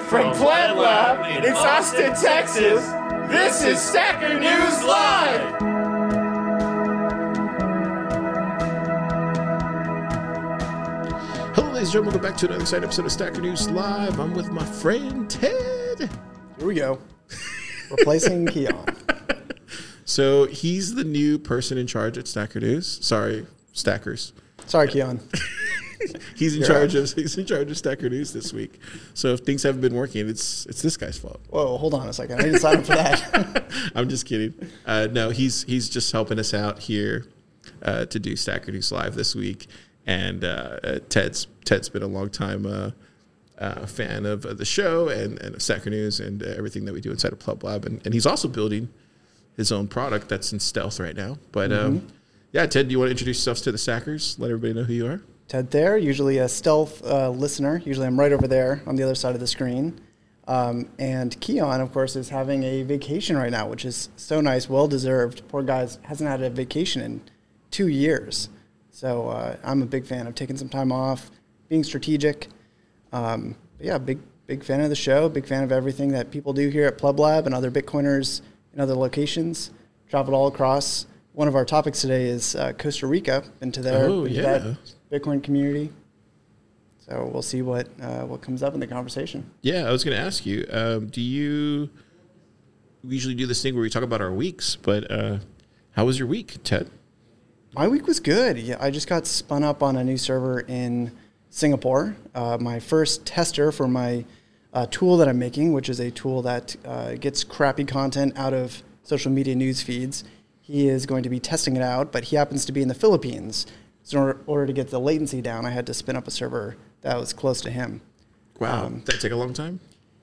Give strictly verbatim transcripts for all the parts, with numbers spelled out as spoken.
From Plant Lab in Austin, Texas, this is Stacker News Live! Hello, ladies and gentlemen. Welcome back to another exciting episode of Stacker News Live. I'm with my friend Ted. Here we go. Replacing Keon. So he's the new person in charge at Stacker News. Sorry, Stackers. Sorry, Keon. He's in You're charge out. of he's in charge of Stacker News this week. So if things haven't been working, it's it's this guy's fault. Whoa, hold on a second. I didn't sign up for that. I'm just kidding. Uh, no, he's he's just helping us out here uh, to do Stacker News Live this week. And uh, uh, Ted's Ted's been a long time uh, uh, fan of uh, the show and, and of Stacker News and uh, everything that we do inside of Plub Lab. And, and he's also building his own product that's in stealth right now. But Mm-hmm. um, yeah, Ted, do you want to introduce yourself to the Stackers? Let everybody know who you are. Ted there, usually a stealth uh, listener. Usually I'm right over there on the other side of the screen. Um, and Keon, of course, is having a vacation right now, which is so nice, well-deserved. Poor guy hasn't had a vacation in two years. So uh, I'm a big fan of taking some time off, being strategic. Um, but yeah, big big fan of the show, big fan of everything that people do here at Plub Lab and other Bitcoiners in other locations. Traveled all across. One of our topics today is uh, Costa Rica. Been to there, Oh, been to yeah. that Bitcoin community. So we'll see what uh, what comes up in the conversation. Yeah, I was going to ask you, um, do you we usually do this thing where we talk about our weeks, but uh, how was your week, Ted? My week was good. Yeah, I just got spun up on a new server in Singapore. Uh, my first tester for my uh, tool that I'm making, which is a tool that uh, gets crappy content out of social media news feeds. He is going to be testing it out, but he happens to be in the Philippines. So in order, order to get the latency down, I had to spin up a server that was close to him. Wow, Um, did that take a long time?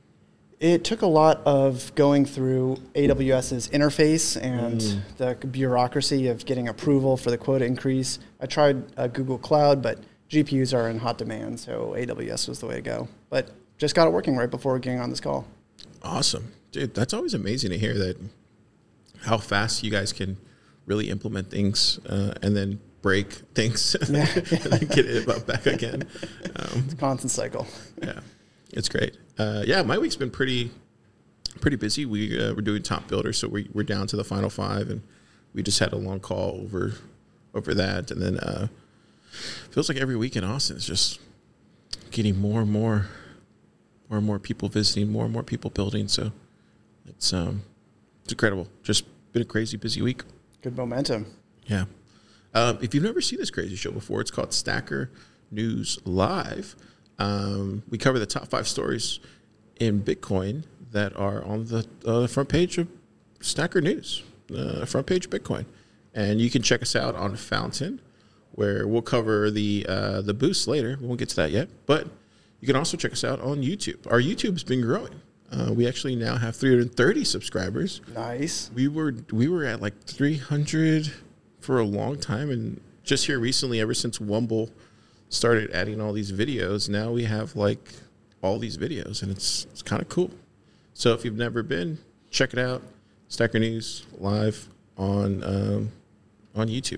It took a lot of going through AWS's interface and Mm. the bureaucracy of getting approval for the quota increase. I tried uh, Google Cloud, but G P Us are in hot demand, so A W S was the way to go. But just got it working right before getting on this call. Awesome. Dude, that's always amazing to hear that how fast you guys can really implement things uh, and then break things Yeah. and then get it back again. Um, It's a constant cycle. yeah, it's great. Uh, yeah, my week's been pretty pretty busy. We, uh, we're doing Top Builder, so we, we're down to the final five, and we just had a long call over over that. And then uh, feels like every week in Austin is just getting more and more, more and more people visiting, more and more people building. So it's um, it's incredible. Just been a crazy busy week. Good momentum. Yeah. Um, if you've never seen this crazy show before, it's called Stacker News Live. Um, we cover the top five stories in Bitcoin that are on the uh, front page of Stacker News, uh, front page of Bitcoin. And you can check us out on Fountain, where we'll cover the uh, the boost later. We won't get to that yet. But you can also check us out on YouTube. Our YouTube's been growing. Uh, we actually now have three hundred thirty subscribers. Nice. We were we were at like three hundred for a long time, and just here recently, ever since Wumble started adding all these videos, now we have like all these videos, and it's it's kind of cool. So if you've never been, check it out. Stacker News Live on um, on YouTube.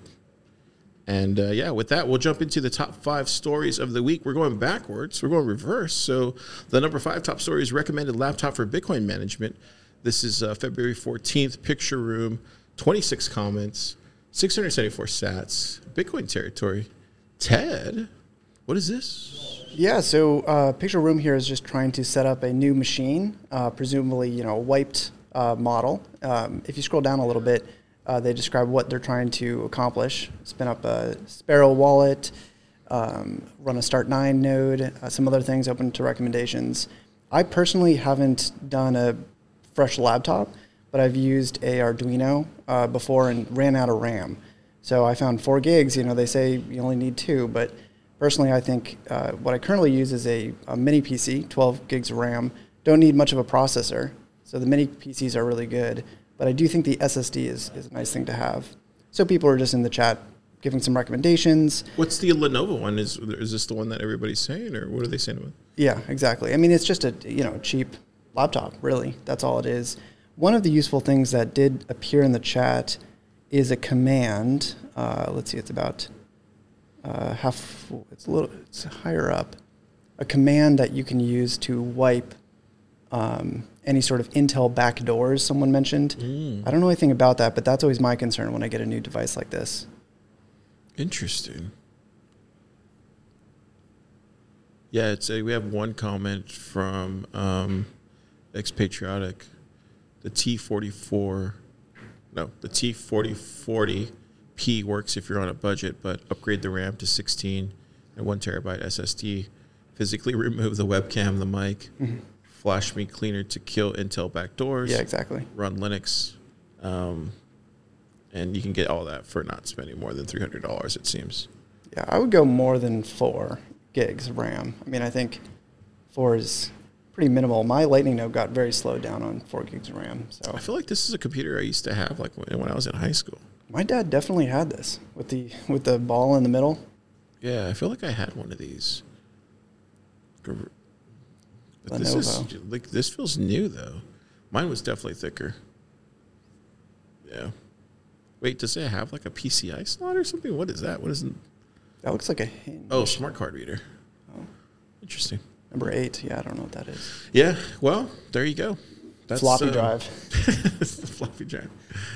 And uh, yeah, with that, we'll jump into the top five stories of the week. We're going backwards. We're going reverse. So the number five top story is recommended laptop for Bitcoin management. This is uh, February fourteenth, Picture Room, twenty-six comments, six hundred seventy-four sats, Bitcoin territory. Ted, what is this? Yeah, so uh, Picture Room here is just trying to set up a new machine, uh, presumably, you know, a wiped uh, model. Um, if you scroll down a little bit, uh, they describe what they're trying to accomplish. Spin up a Sparrow wallet, um, run a Start nine node, uh, some other things open to recommendations. I personally haven't done a fresh laptop, but I've used a Arduino uh, before and ran out of RAM. So I found four gigs. You know, they say you only need two, but personally, I think uh, what I currently use is a, a mini P C, twelve gigs of RAM. Don't need much of a processor, so the mini P Cs are really good. But I do think the S S D is, is a nice thing to have. So people are just in the chat giving some recommendations. What's the Lenovo one? Is is this the one that everybody's saying, or what are they saying about it? Yeah, exactly. I mean, it's just a you know cheap laptop, really. That's all it is. One of the useful things that did appear in the chat is a command. Uh, let's see, it's about uh, half. It's a little. It's higher up. A command that you can use to wipe um, any sort of Intel backdoors someone mentioned. Mm. I don't know anything about that, but that's always my concern when I get a new device like this. Interesting. Yeah, it's a, we have one comment from um, Expatriotic. The T forty-four, no, the T forty forty P works if you're on a budget, but upgrade the RAM to sixteen and one terabyte S S D. Physically remove the webcam, the mic. Mm-hmm. Flash Me Cleaner to kill Intel backdoors. Yeah, exactly. Run Linux. Um, and you can get all that for not spending more than three hundred dollars, it seems. Yeah, I would go more than four gigs of RAM. I mean, I think four is pretty minimal. My Lightning node got very slowed down on four gigs of RAM. So I feel like this is a computer I used to have like when, when I was in high school. My dad definitely had this with the with the ball in the middle. Yeah, I feel like I had one of these. But Lenovo. This is like this feels new though. Mine was definitely thicker. Yeah. Wait, does it have like a P C I slot or something? What is that? What is it? That looks like a hinge. Oh, smart card reader. Oh. Interesting. Number eight. Yeah, I don't know what that is. Yeah. Well, there you go. That's floppy uh, drive. It's the floppy drive.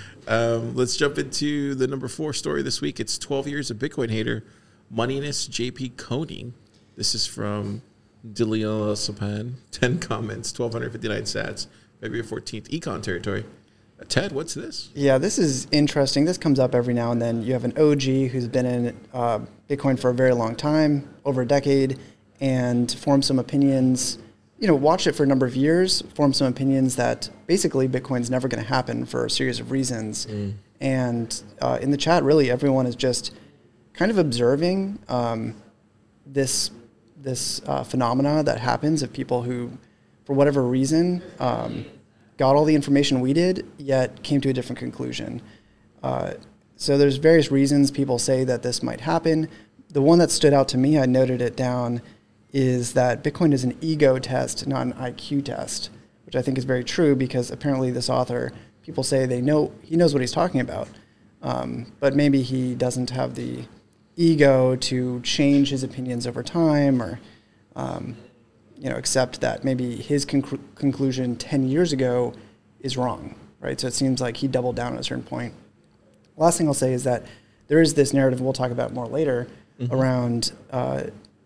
Um, let's jump into the number four story this week. It's twelve years of Bitcoin hater, moneyness J P Koning. This is from Dilio Sapan. ten comments, twelve fifty-nine sats, February fourteenth, Econ territory. Uh, Ted, what's this? Yeah, this is interesting. This comes up every now and then. You have an O G who's been in uh, Bitcoin for a very long time, over a decade, and formed some opinions. You know, watched it for a number of years, formed some opinions that basically Bitcoin's never going to happen for a series of reasons. Mm. And uh, in the chat, really, everyone is just kind of observing um, this this uh, phenomena that happens of people who, for whatever reason, um, got all the information we did, yet came to a different conclusion. Uh, so there's various reasons people say that this might happen. The one that stood out to me, I noted it down, is that Bitcoin is an ego test, not an I Q test, which I think is very true because apparently this author, people say they know he knows what he's talking about, um, but maybe he doesn't have the ego to change his opinions over time, or um, you know, accept that maybe his conclu- conclusion ten years ago is wrong, right? So it seems like he doubled down at a certain point. Last thing I'll say is that there is this narrative we'll talk about more later mm-hmm. around uh,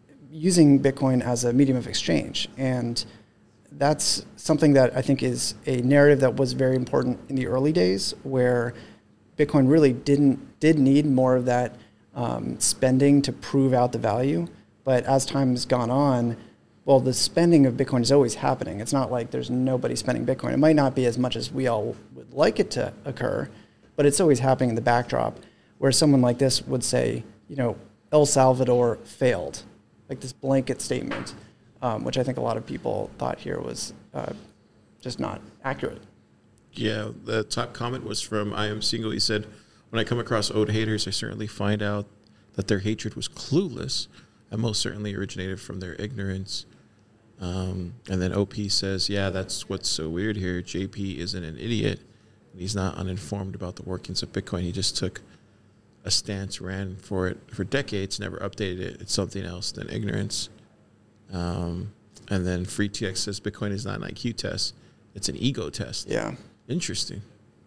using Bitcoin as a medium of exchange. And that's something that I think is a narrative that was very important in the early days, where Bitcoin really didn't did need more of that um, spending to prove out the value. But as time has gone on, well, the spending of Bitcoin is always happening. It's not like there's nobody spending Bitcoin. It might not be as much as we all would like it to occur, but it's always happening in the backdrop, where someone like this would say, you know, El Salvador failed. Like this blanket statement, um, which I think a lot of people thought here was uh, just not accurate. Yeah, the top comment was from I Am Single. He said, when I come across ode haters, I certainly find out that their hatred was clueless and most certainly originated from their ignorance. Um, and then O P says, yeah, that's what's so weird here. J P isn't an idiot. And he's not uninformed about the workings of Bitcoin. He just took a stance, ran for it for decades, never updated it. It's something else than ignorance. Um, and then Free T X says Bitcoin is not an I Q test; it's an ego test. Yeah, interesting.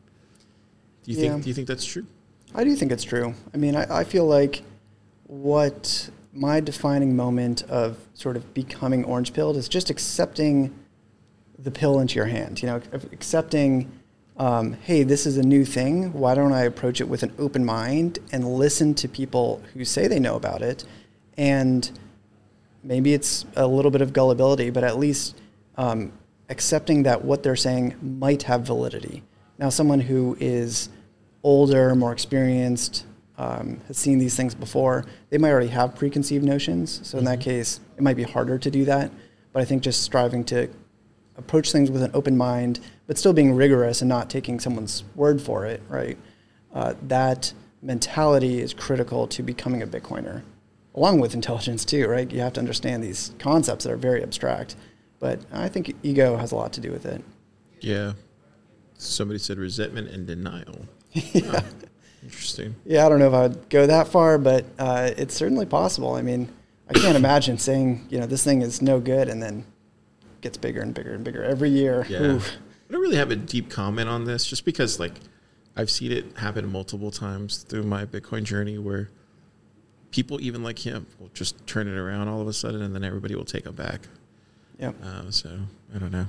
Do you yeah. think? Do you think that's true? I do think it's true. I mean, I, I feel like what my defining moment of sort of becoming orange pilled is just accepting the pill into your hand. You know, accepting. Um, hey, this is a new thing. Why don't I approach it with an open mind and listen to people who say they know about it? And maybe it's a little bit of gullibility, but at least um, accepting that what they're saying might have validity. Now, someone who is older, more experienced, um, has seen these things before, they might already have preconceived notions. So in mm-hmm. that case, it might be harder to do that. But I think just striving to approach things with an open mind, but still being rigorous and not taking someone's word for it, right? Uh, that mentality is critical to becoming a Bitcoiner, along with intelligence too, right? You have to understand these concepts that are very abstract, but I think ego has a lot to do with it. Yeah. Somebody said resentment and denial. yeah. Oh, interesting. Yeah, I don't know if I would go that far, but uh, it's certainly possible. I mean, I can't imagine saying, you know, this thing is no good and then gets bigger and bigger and bigger every year. Yeah. Oof. I don't really have a deep comment on this just because, like, I've seen it happen multiple times through my Bitcoin journey where people, even like him, will just turn it around all of a sudden and then everybody will take them back. Yep. Uh, so, I don't know.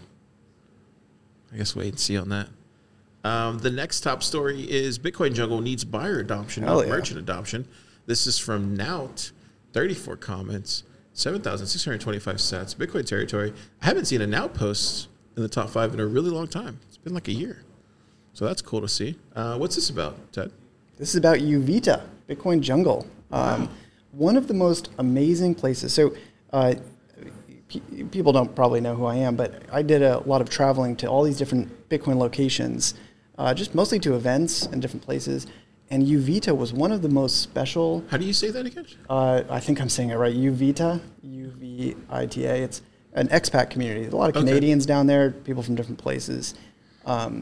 I guess wait and see on that. Um, the next top story is Bitcoin Jungle needs buyer adoption, Hell not yeah. merchant adoption. This is from Nout, thirty-four comments, seven thousand six hundred twenty-five sats, Bitcoin territory. I haven't seen a Nout post in the top five in a really long time. It's been like a year. So that's cool to see. Uh, what's this about, Ted? This is about Uvita, Bitcoin Jungle. Um, Wow. One of the most amazing places. So uh, pe- people don't probably know who I am, but I did a lot of traveling to all these different Bitcoin locations, uh, just mostly to events and different places. And Uvita was one of the most special. How do you say that again? Uh, I think I'm saying it right. Uvita, U V I T A. It's an expat community. A lot of Okay. Canadians down there, people from different places. Um,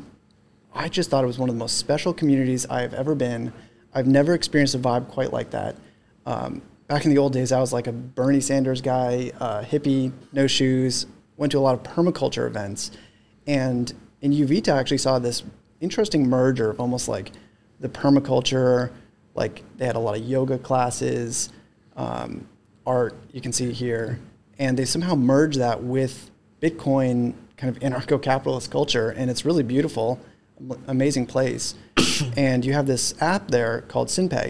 I just thought it was one of the most special communities I've ever been. I've never experienced a vibe quite like that. Um, back in the old days, I was like a Bernie Sanders guy, uh, hippie, no shoes, went to a lot of permaculture events. And in Uvita, I actually saw this interesting merger of almost like the permaculture, like they had a lot of yoga classes, um, art, you can see here. And they somehow merged that with Bitcoin kind of anarcho-capitalist culture. And it's really beautiful, amazing place. And you have this app there called SynPay.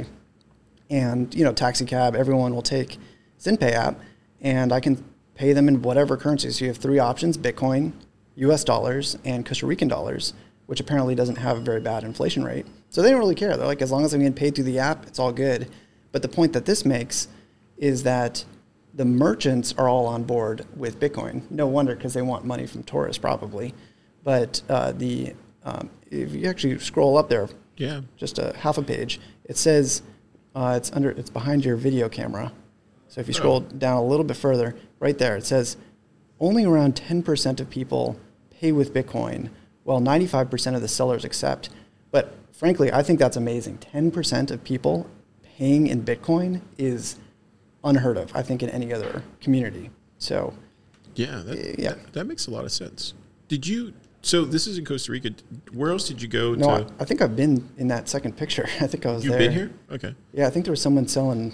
And, you know, taxi cab, everyone will take SynPay app. And I can pay them in whatever currency. So you have three options, Bitcoin, U S dollars, and Costa Rican dollars, which apparently doesn't have a very bad inflation rate. So they don't really care. They're like, as long as I'm getting paid through the app, it's all good. But the point that this makes is that the merchants are all on board with Bitcoin. No wonder, because they want money from tourists probably. But uh, the um, if you actually scroll up there, Yeah. just a half a page, it says uh, it's under it's behind your video camera. So if you scroll Oh. down a little bit further, right there, it says only around ten percent of people pay with Bitcoin, while ninety-five percent of the sellers accept. But frankly, I think that's amazing. ten percent of people paying in Bitcoin is unheard of, I think, in any other community. So, Yeah, that, Yeah. That, that makes a lot of sense. Did you, so this is in Costa Rica. Where else did you go no, to? I, I think I've been in that second picture. I think I was You've there. been here? Okay. Yeah, I think there was someone selling.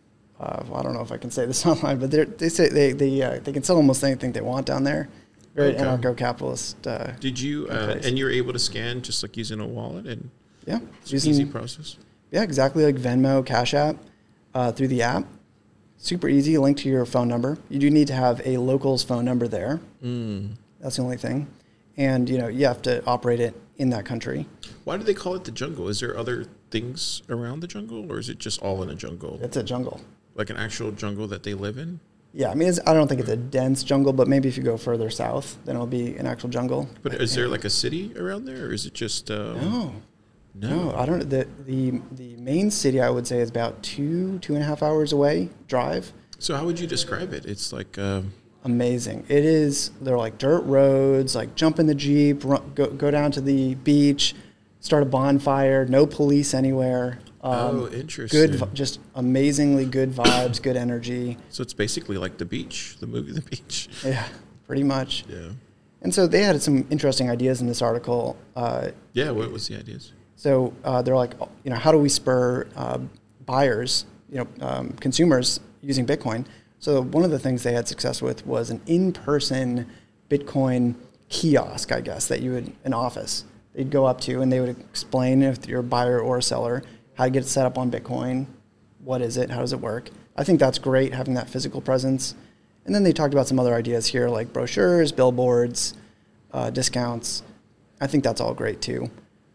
Uh, well, I don't know if I can say this online, but they're- they say they they uh, they can sell almost anything they want down there. Very Okay. anarcho-capitalist. Uh, Did you, uh, place. and you're able to scan just like using a wallet and yeah, it's an using easy process? yeah, exactly like Venmo, Cash App, uh, through the app. Super easy, linked to your phone number. You do need to have a local's phone number there. Mm. That's the only thing, and you know you have to operate it in that country. Why do they call it the jungle? Is there other things around the jungle, or is it just all in a jungle? It's a jungle. Like an actual jungle that they live in? Yeah, I mean, it's, I don't think it's a dense jungle, but maybe if you go further south, then it'll be an actual jungle. But is there like a city around there, or is it just... Uh, No, No. no, I don't. The the the main city I would say is about two two and a half hours away drive. So how would you describe it? It's like... Uh, Amazing. It is. They're like dirt roads. Like jump in the jeep, run, go go down to the beach, start a bonfire. No police anywhere. Um, oh, interesting. Good, vi- just amazingly good vibes, good energy. So it's basically like The Beach, the movie The Beach. Yeah, pretty much. Yeah. And so they had some interesting ideas in this article. Uh, Yeah, what was the ideas? So uh, they're like, you know, how do we spur uh, buyers, you know, um, consumers using Bitcoin? So one of the things they had success with was an in-person Bitcoin kiosk, I guess, that you would, an office, they'd go up to and they would explain if you're a buyer or a seller, how to get it set up on Bitcoin, what is it, how does it work. I think that's great, having that physical presence. And then they talked about some other ideas here, like brochures, billboards, uh, discounts. I think that's all great too.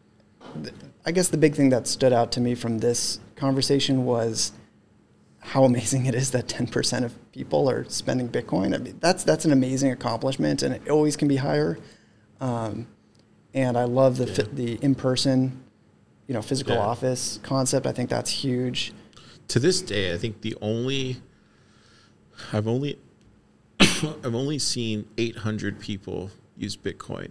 I guess the big thing that stood out to me from this conversation was how amazing it is that ten percent of people are spending Bitcoin. I mean, that's that's an amazing accomplishment, and it always can be higher. Um, and I love the Yeah. fi- the in-person, you know, physical Yeah. office concept. I think that's huge. To this day, I think the only... I've only... I've only seen eight hundred people use Bitcoin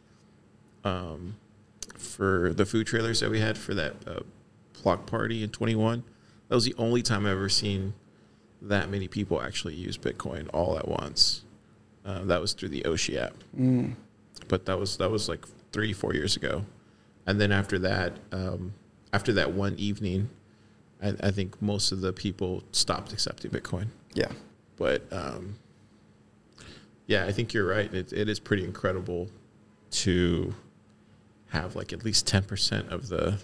um, for the food trailers that we had for that uh, block party in twenty-one. That was the only time I've ever seen that many people actually use Bitcoin all at once. Uh, that was through the Oshi app. Mm. But that was that was like three, four years ago. And then after that, um, after that one evening, I, I think most of the people stopped accepting Bitcoin. Yeah. But um, yeah, I think you're right. It, it is pretty incredible to have like at least ten percent of the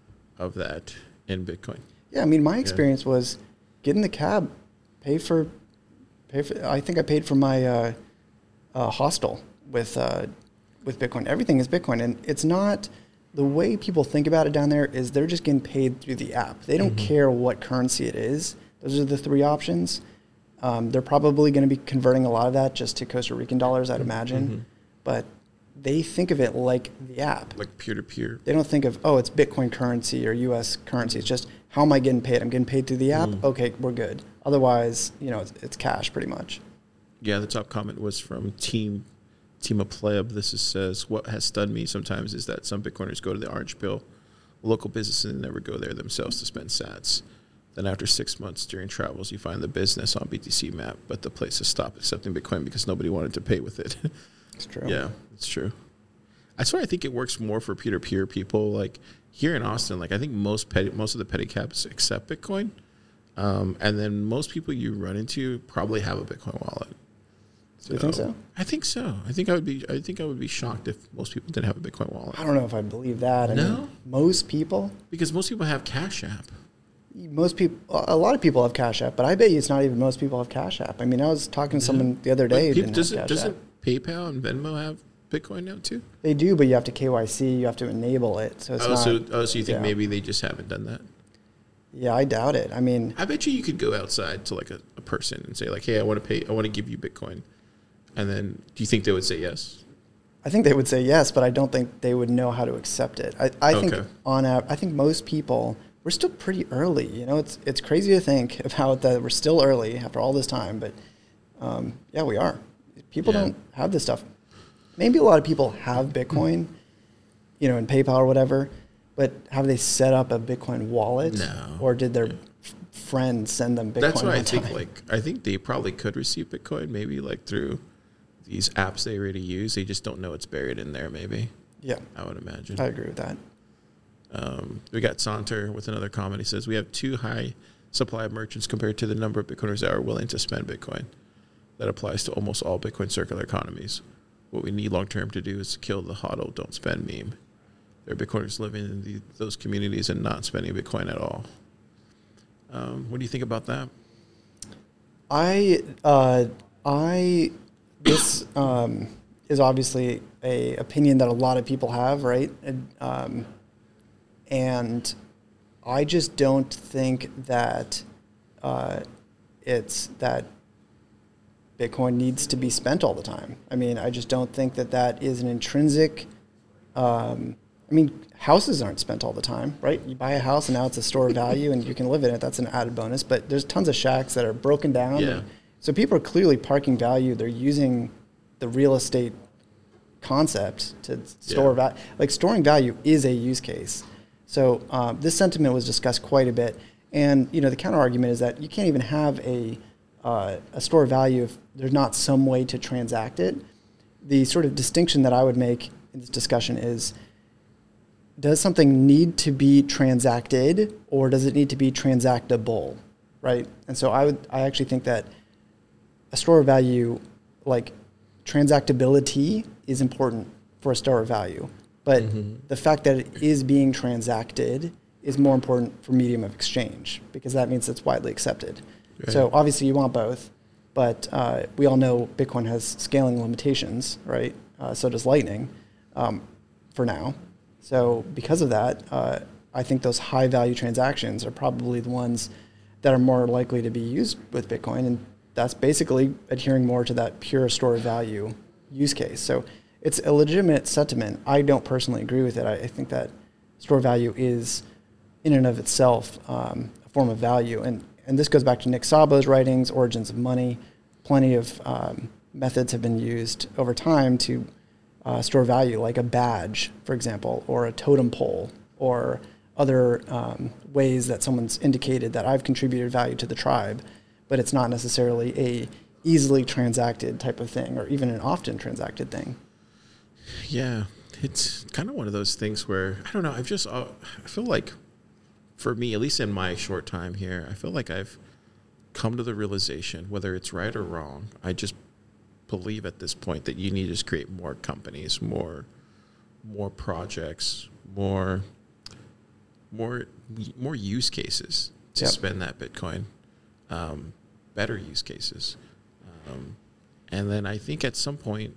of that in Bitcoin. Yeah, I mean, my experience yeah. was get in the cab, pay for, pay for. I think I paid for my uh, uh, hostel with uh, with Bitcoin. Everything is Bitcoin, and it's not the way people think about it down there. Is they're just getting paid through the app. They don't mm-hmm. care what currency it is. Those are the three options. Um, they're probably going to be converting a lot of that just to Costa Rican dollars, I'd imagine, mm-hmm. but they think of it like the app. Like peer-to-peer. They don't think of, oh, it's Bitcoin currency or U S currency. It's just, how am I getting paid? I'm getting paid through the app? Mm. Okay, we're good. Otherwise, you know, it's, it's cash pretty much. Yeah, the top comment was from Team Team of Pleb. This is, says, what has stunned me sometimes is that some Bitcoiners go to the Orange Pill, local businesses, and never go there themselves to spend sats. Then after six months during travels, you find the business on B T C map, but the place has stopped accepting Bitcoin because nobody wanted to pay with it. It's true. Yeah, it's true. That's why I think it works more for peer-to-peer people. Like here in Austin, like I think most petty, most of the pedicabs accept Bitcoin, um, and then most people you run into probably have a Bitcoin wallet. So, you think so? I think so. I think I would be. I think I would be shocked if most people didn't have a Bitcoin wallet. I don't know if I believe that. I no, mean, most people. Because most people have Cash App. Most people, a lot of people have Cash App, but I bet you it's not even most people have Cash App. I mean, I was talking to someone the other day. People, does it, doesn't PayPal and Venmo have Bitcoin now too? They do, but you have to K Y C, you have to enable it. So it's oh, not. So, oh, so you think yeah. maybe they just haven't done that? Yeah, I doubt it. I mean, I bet you you could go outside to like a, a person and say like, "Hey, I want to pay. I want to give you Bitcoin," and then do you think they would say yes? I think they would say yes, but I don't think they would know how to accept it. I, I okay. think on a, I think most people. We're still pretty early, you know. It's it's crazy to think about that we're still early after all this time, but um, yeah, we are. People yeah. don't have this stuff. Maybe a lot of people have Bitcoin, you know, in PayPal or whatever, but have they set up a Bitcoin wallet? No. Or did their yeah. f- friends send them Bitcoin? That's why I think time? like I think they probably could receive Bitcoin, maybe like through these apps they already use. They just don't know it's buried in there. Maybe. Yeah, I would imagine. I agree with that. Um, we got Saunter with another comment. He says, we have too high supply of merchants compared to the number of Bitcoiners that are willing to spend Bitcoin. That applies to almost all Bitcoin circular economies. What we need long-term to do is kill the hodl, don't spend meme. There are Bitcoiners living in the, those communities and not spending Bitcoin at all. Um, what do you think about that? I, uh, I, this um, is obviously a opinion that a lot of people have, right? And, um, And I just don't think that uh, it's that Bitcoin needs to be spent all the time. I mean, I just don't think that that is an intrinsic. Um, I mean, houses aren't spent all the time, right? You buy a house and now it's a store of value and you can live in it. That's an added bonus. But there's tons of shacks that are broken down. Yeah. So people are clearly parking value. They're using the real estate concept to store Yeah. value. Like storing value is a use case. So um, this sentiment was discussed quite a bit, and you know the counter argument is that you can't even have a uh, a store of value if there's not some way to transact it. The sort of distinction that I would make in this discussion is: does something need to be transacted, or does it need to be transactable, right? And so I would I actually think that a store of value, like transactability, is important for a store of value. But mm-hmm. the fact that it is being transacted is more important for medium of exchange because that means it's widely accepted. Right. So obviously you want both, but uh, we all know Bitcoin has scaling limitations, right? Uh, so does Lightning um, for now. So because of that, uh, I think those high value transactions are probably the ones that are more likely to be used with Bitcoin. And that's basically adhering more to that pure store of value use case. So it's a legitimate sentiment. I don't personally agree with it. I, I think that store value is, in and of itself, um, a form of value. And, and this goes back to Nick Szabo's writings, Origins of Money. Plenty of um, methods have been used over time to uh, store value, like a badge, for example, or a totem pole, or other um, ways that someone's indicated that I've contributed value to the tribe, but it's not necessarily a easily transacted type of thing, or even an often transacted thing. Yeah, it's kind of one of those things where, I don't know, I've just, uh, I feel like, for me, at least in my short time here, I feel like I've come to the realization, whether it's right or wrong, I just believe at this point that you need to just create more companies, more more projects, more more more use cases to Yep. spend that Bitcoin, um, better use cases. Um, and then I think at some point,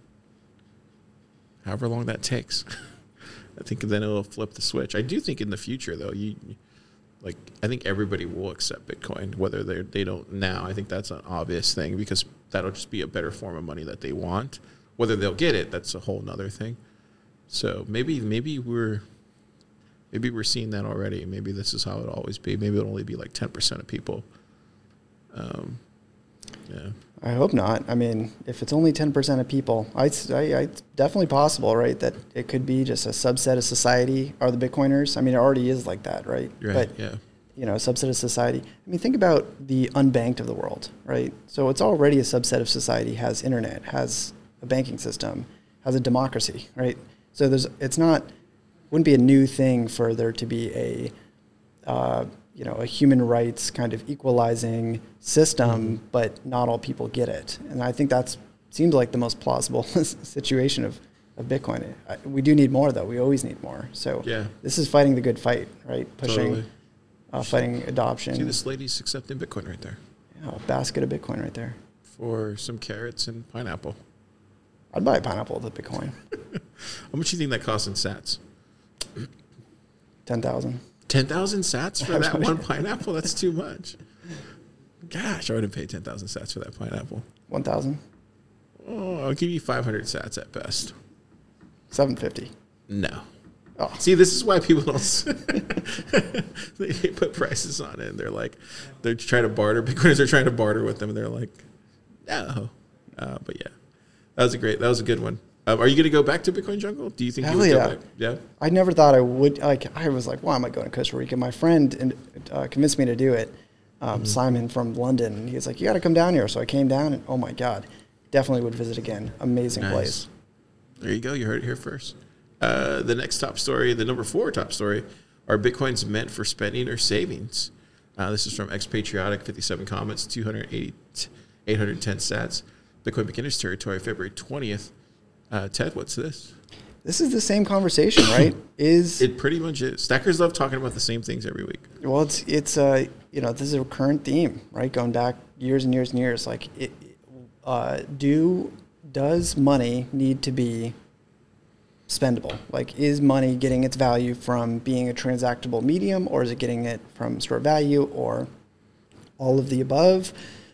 however long that takes, I think then it'll flip the switch. I do think in the future, though, you like I think everybody will accept Bitcoin, whether they they don't now. I think that's an obvious thing because that'll just be a better form of money that they want. Whether they'll get it, that's a whole nother thing. So maybe maybe we're maybe we're seeing that already. Maybe this is how it'll always be. Maybe it'll only be like ten percent of people. Um, yeah. I hope not. I mean, if it's only ten percent of people, I, I, I, it's definitely possible, right, that it could be just a subset of society are the Bitcoiners. I mean, it already is like that, right? Right, but, yeah. you know, a subset of society. I mean, think about the unbanked of the world, right? So it's already a subset of society, has internet, has a banking system, has a democracy, right? So there's, it's not, wouldn't be a new thing for there to be a, uh, you know, a human rights kind of equalizing system, mm-hmm. but not all people get it. And I think that's seems like the most plausible situation of, of Bitcoin. I, we do need more, though. We always need more. So yeah. this is fighting the good fight, right? Pushing, Totally. uh, fighting adoption. See, this lady's accepting Bitcoin right there. Yeah, a basket of Bitcoin right there. For some carrots and pineapple. I'd buy a pineapple with a Bitcoin. How much do you think that costs in sats? ten thousand. ten thousand sats for that one pineapple? That's too much. Gosh, I wouldn't pay ten thousand sats for that pineapple. one thousand. Oh, I'll give you five hundred sats at best. seven fifty. No. Oh. See, this is why people don't. They put prices on it, and they're like, they're trying to barter. Bitcoiners are trying to barter with them, and they're like, no. Uh, but yeah, that was a great. That was a good one. Um, are you going to go back to Bitcoin Jungle? Do you think Hell you would yeah. go back? Yeah. I never thought I would. Like, I was like, why am I going to Costa Rica? My friend uh, convinced me to do it. Um, mm-hmm. Simon from London. He was like, you got to come down here. So I came down, and oh my God, definitely would visit again. Amazing Nice. place. There you go. You heard it here first. Uh, the next top story, the number four top story, are Bitcoins meant for spending or savings? Uh, this is from Expatriotic, fifty-seven comments, two hundred eight, eight hundred ten sats. Bitcoin beginners territory, February twentieth. Uh, Ted, what's this? This is the same conversation, right? Is It pretty much is. Stackers love talking about the same things every week. Well, it's it's uh you know, this is a recurrent theme, right? Going back years and years and years. Like, it, uh, do does money need to be spendable? Like, is money getting its value from being a transactable medium, or is it getting it from store value, or all of the above,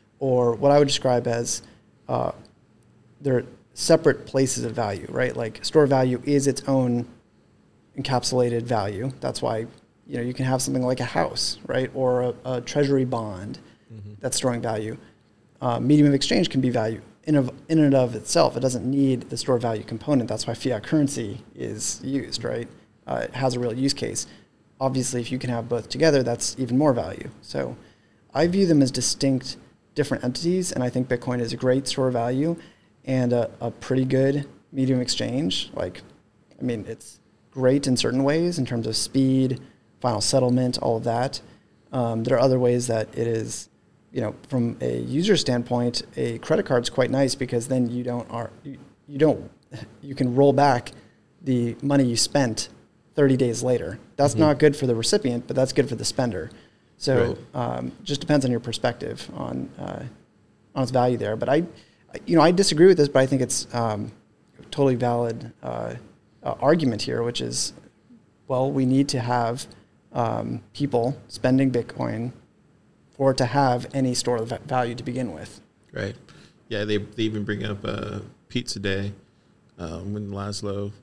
or what I would describe as uh, they're separate places of value, right? Like, store value is its own encapsulated value. That's why, you know, you can have something like a house, right? Or a, a treasury bond mm-hmm. that's storing value. Uh, medium of exchange can be value in, of, in and of itself. It doesn't need the store value component. That's why fiat currency is used, right? Uh, it has a real use case. Obviously, if you can have both together, that's even more value. So I view them as distinct, different entities, and I think Bitcoin is a great store of value and a, a pretty good medium exchange. Like, I mean, it's great in certain ways in terms of speed, final settlement, all of that. Um, there are other ways that it is, you know, from a user standpoint, a credit card's quite nice because then you don't are you, you don't you can roll back the money you spent thirty days later. That's mm-hmm. not good for the recipient, but that's good for the spender. So right. um, just depends on your perspective on uh, on its value there. But I, you know, I disagree with this, but I think it's um, a totally valid uh, uh, argument here, which is, well, we need to have um, people spending Bitcoin for it to have any store of value to begin with. Right. Yeah, they they even bring up uh, Pizza Day um, when Laszlo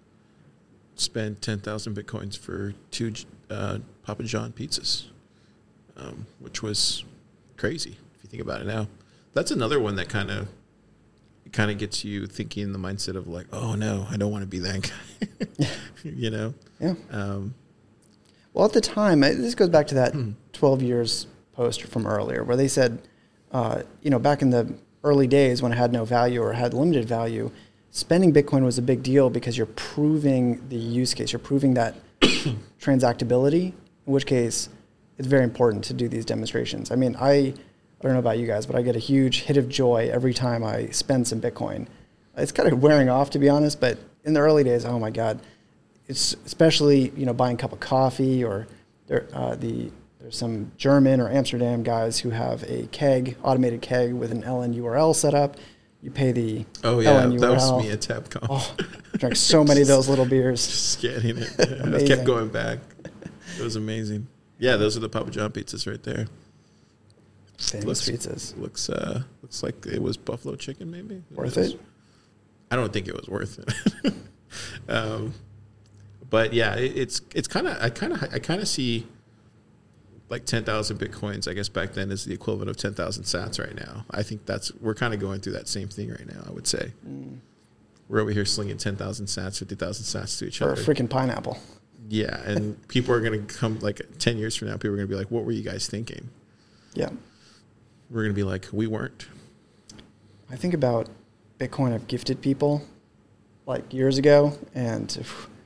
spent ten thousand Bitcoins for two uh, Papa John pizzas, um, which was crazy if you think about it now. That's another one that kind of kind of gets you thinking in the mindset of like, oh, no, I don't want to be that guy, you know? Yeah. Um, well, at the time, this goes back to that twelve years post from earlier where they said, uh, you know, back in the early days when it had no value or had limited value, spending Bitcoin was a big deal because you're proving the use case. You're proving that transactability, in which case it's very important to do these demonstrations. I mean, I, I don't know about you guys, but I get a huge hit of joy every time I spend some Bitcoin. It's kind of wearing off, to be honest, but in the early days, oh my God, it's especially, you know, buying a cup of coffee or there, uh, the there's some German or Amsterdam guys who have a keg, automated keg with an L N U R L set up. You pay the oh yeah, L N U R L. That was me at TabCon. Oh, I drank so many of those little beers. Just scanning it. Yeah, I kept going back. It was amazing. Yeah, those are the Papa John pizzas right there. Famous looks, pizzas. Looks uh looks like it was buffalo chicken, maybe. Worth it? it? I don't think it was worth it. um, but yeah, it, it's it's kind of I kind of I kind of see like ten thousand Bitcoins, I guess back then is the equivalent of ten thousand sats right now. I think that's, we're kind of going through that same thing right now, I would say. Mm. We're over here slinging ten thousand sats, fifty thousand sats to each For other. For a freaking pineapple. Yeah, and people are going to come, like ten years from now, people are going to be like, what were you guys thinking? Yeah. We're going to be like, we weren't. I think about Bitcoin I've gifted people like years ago and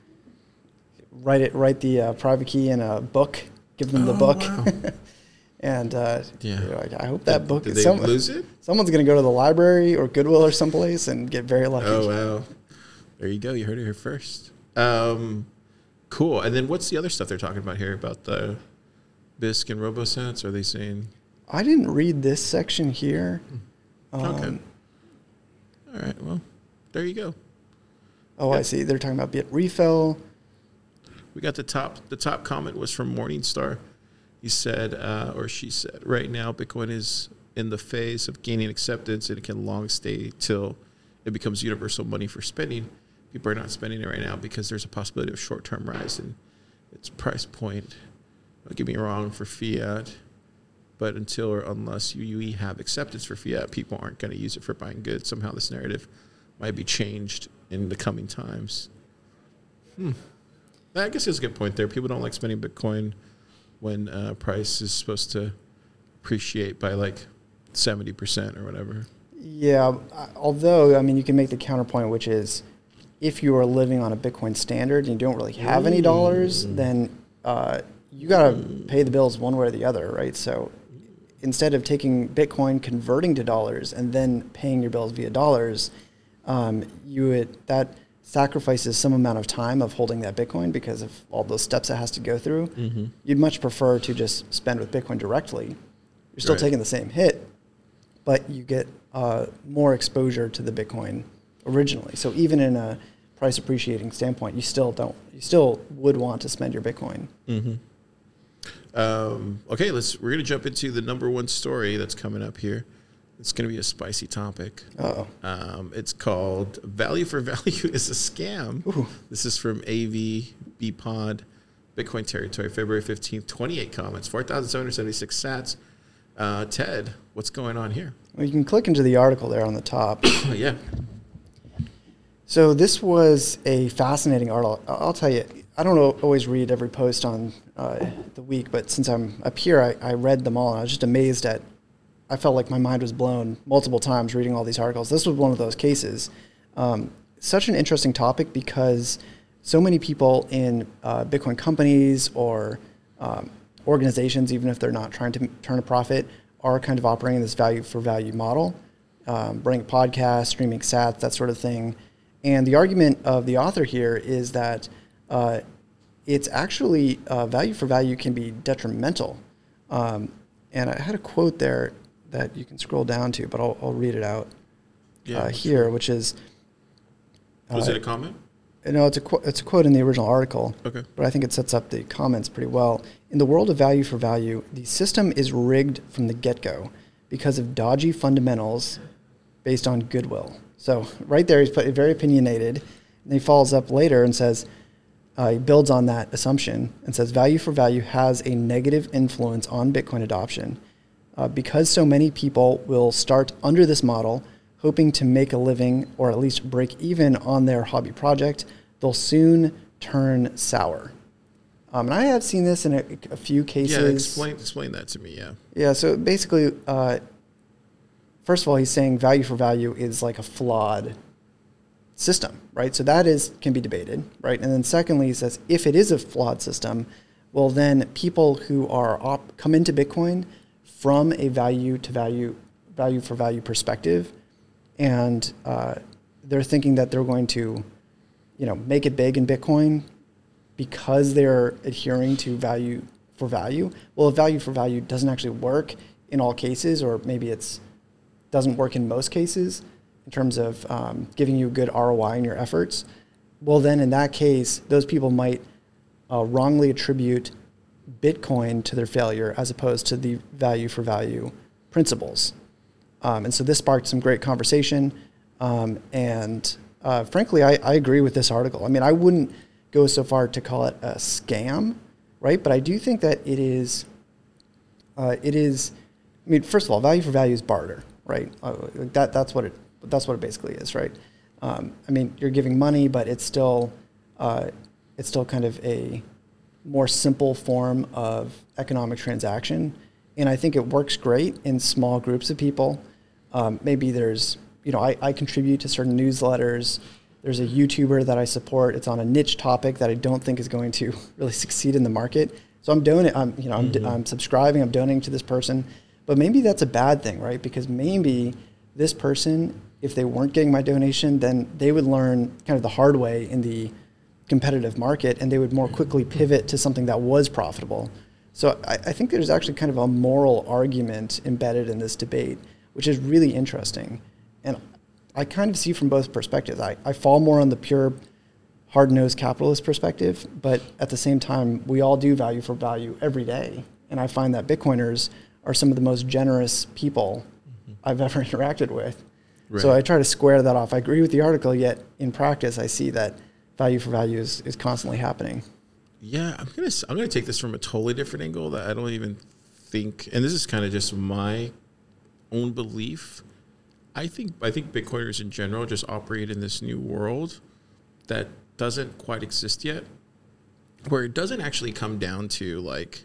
write it, write the uh, private key in a book. Give them the oh, book, wow. and uh, yeah. you know, I, I hope that did, book. Did they some, lose it? Someone's going to go to the library or Goodwill or someplace and get very lucky. Oh wow! There you go. You heard it here first. Um, cool. And then what's the other stuff they're talking about here about the B I S C and RoboSats? Are they saying? I didn't read this section here. Um, okay. All right. Well, there you go. Oh, yep. I see. They're talking about Bit Refill. We got the top. The top comment was from Morningstar. He said, uh, or she said, right now Bitcoin is in the phase of gaining acceptance, and it can long stay till it becomes universal money for spending. People are not spending it right now because there's a possibility of short-term rise in its price point. Don't get me wrong for fiat, but until or unless you, you have acceptance for fiat, people aren't going to use it for buying goods. Somehow this narrative might be changed in the coming times. Hmm. I guess it's a good point there. People don't like spending Bitcoin when uh, price is supposed to appreciate by like seventy percent or whatever. Yeah, although, I mean, you can make the counterpoint, which is if you are living on a Bitcoin standard and you don't really have any dollars, mm. then uh, you got to mm. pay the bills one way or the other, right? So instead of taking Bitcoin, converting to dollars, and then paying your bills via dollars, um, you would, that sacrifices some amount of time of holding that Bitcoin because of all those steps it has to go through. Mm-hmm. You'd much prefer to just spend with Bitcoin directly. You're still right. taking the same hit, but you get uh, more exposure to the Bitcoin originally. So even in a price appreciating standpoint, you still don't, you still would want to spend your Bitcoin. Mm-hmm. Um, okay, let's, we're going to jump into the number one story that's coming up here. It's going to be a spicy topic. Uh-oh. Um, it's called Value for Value is a Scam. Ooh. This is from A V B Pod, Bitcoin Territory, February fifteenth, twenty-eight comments, four thousand seven hundred seventy-six sats. Uh, Ted, what's going on here? Well, you can click into the article there on the top. Yeah. So this was a fascinating article. I'll tell you, I don't always read every post on uh, the week, but since I'm up here, I, I read them all, and I was just amazed at I felt like my mind was blown multiple times reading all these articles. This was one of those cases. Um, such an interesting topic because so many people in uh, Bitcoin companies or um, organizations, even if they're not trying to turn a profit, are kind of operating this value for value model, um, running podcasts, streaming sats, that sort of thing. And the argument of the author here is that uh, it's actually uh, value for value can be detrimental. Um, and I had a quote there that you can scroll down to, but I'll, I'll read it out yeah, uh, here, sure. which is... Was uh, it a comment? No, it's a, qu- it's a quote in the original article, okay. but I think it sets up the comments pretty well. In the world of value for value, the system is rigged from the get-go because of dodgy fundamentals based on goodwill. So right there, he's put very opinionated, and he follows up later and says, uh, he builds on that assumption and says, value for value has a negative influence on Bitcoin adoption. Uh, because so many people will start under this model, hoping to make a living or at least break even on their hobby project, they'll soon turn sour. Um, and I have seen this in a, a few cases. Yeah, explain explain that to me, yeah. Yeah, so basically, uh, first of all, he's saying value for value is like a flawed system, right? So that is can be debated, right? And then secondly, he says if it is a flawed system, well, then people who are op- come into Bitcoin from a value to value, value for value perspective, and uh, they're thinking that they're going to, you know, make it big in Bitcoin because they're adhering to value for value. Well, if value for value doesn't actually work in all cases, or maybe it's doesn't work in most cases in terms of um, giving you good R O I in your efforts, well, then in that case, those people might uh, wrongly attribute Bitcoin to their failure as opposed to the value for value principles. Um, and so this sparked some great conversation. Um, and uh, frankly, I, I agree with this article. I mean, I wouldn't go so far to call it a scam, right? But I do think that it is, uh, it is, I mean, first of all, value for value is barter, right? Uh, that that's what it that's what it basically is, right? Um, I mean, you're giving money, but it's still uh, it's still kind of a more simple form of economic transaction, and I think it works great in small groups of people. Um, maybe there's, you know, I, I contribute to certain newsletters. There's a YouTuber that I support. It's on a niche topic that I don't think is going to really succeed in the market. So I'm donating. I'm you know I'm, mm-hmm. I'm subscribing. I'm donating to this person. But maybe that's a bad thing, right? Because maybe this person, if they weren't getting my donation, then they would learn kind of the hard way in the competitive market, and they would more quickly pivot to something that was profitable. So I, I think there's actually kind of a moral argument embedded in this debate, which is really interesting. And I kind of see from both perspectives. I, I fall more on the pure hard-nosed capitalist perspective, but at the same time, we all do value for value every day. And I find that Bitcoiners are some of the most generous people mm-hmm. I've ever interacted with. Right. So I try to square that off. I agree with the article, yet in practice, I see that value for value is, is constantly happening. Yeah, I'm gonna I'm gonna take this from a totally different angle that I don't even think, and this is kind of just my own belief. I think I think Bitcoiners in general just operate in this new world that doesn't quite exist yet, where it doesn't actually come down to like,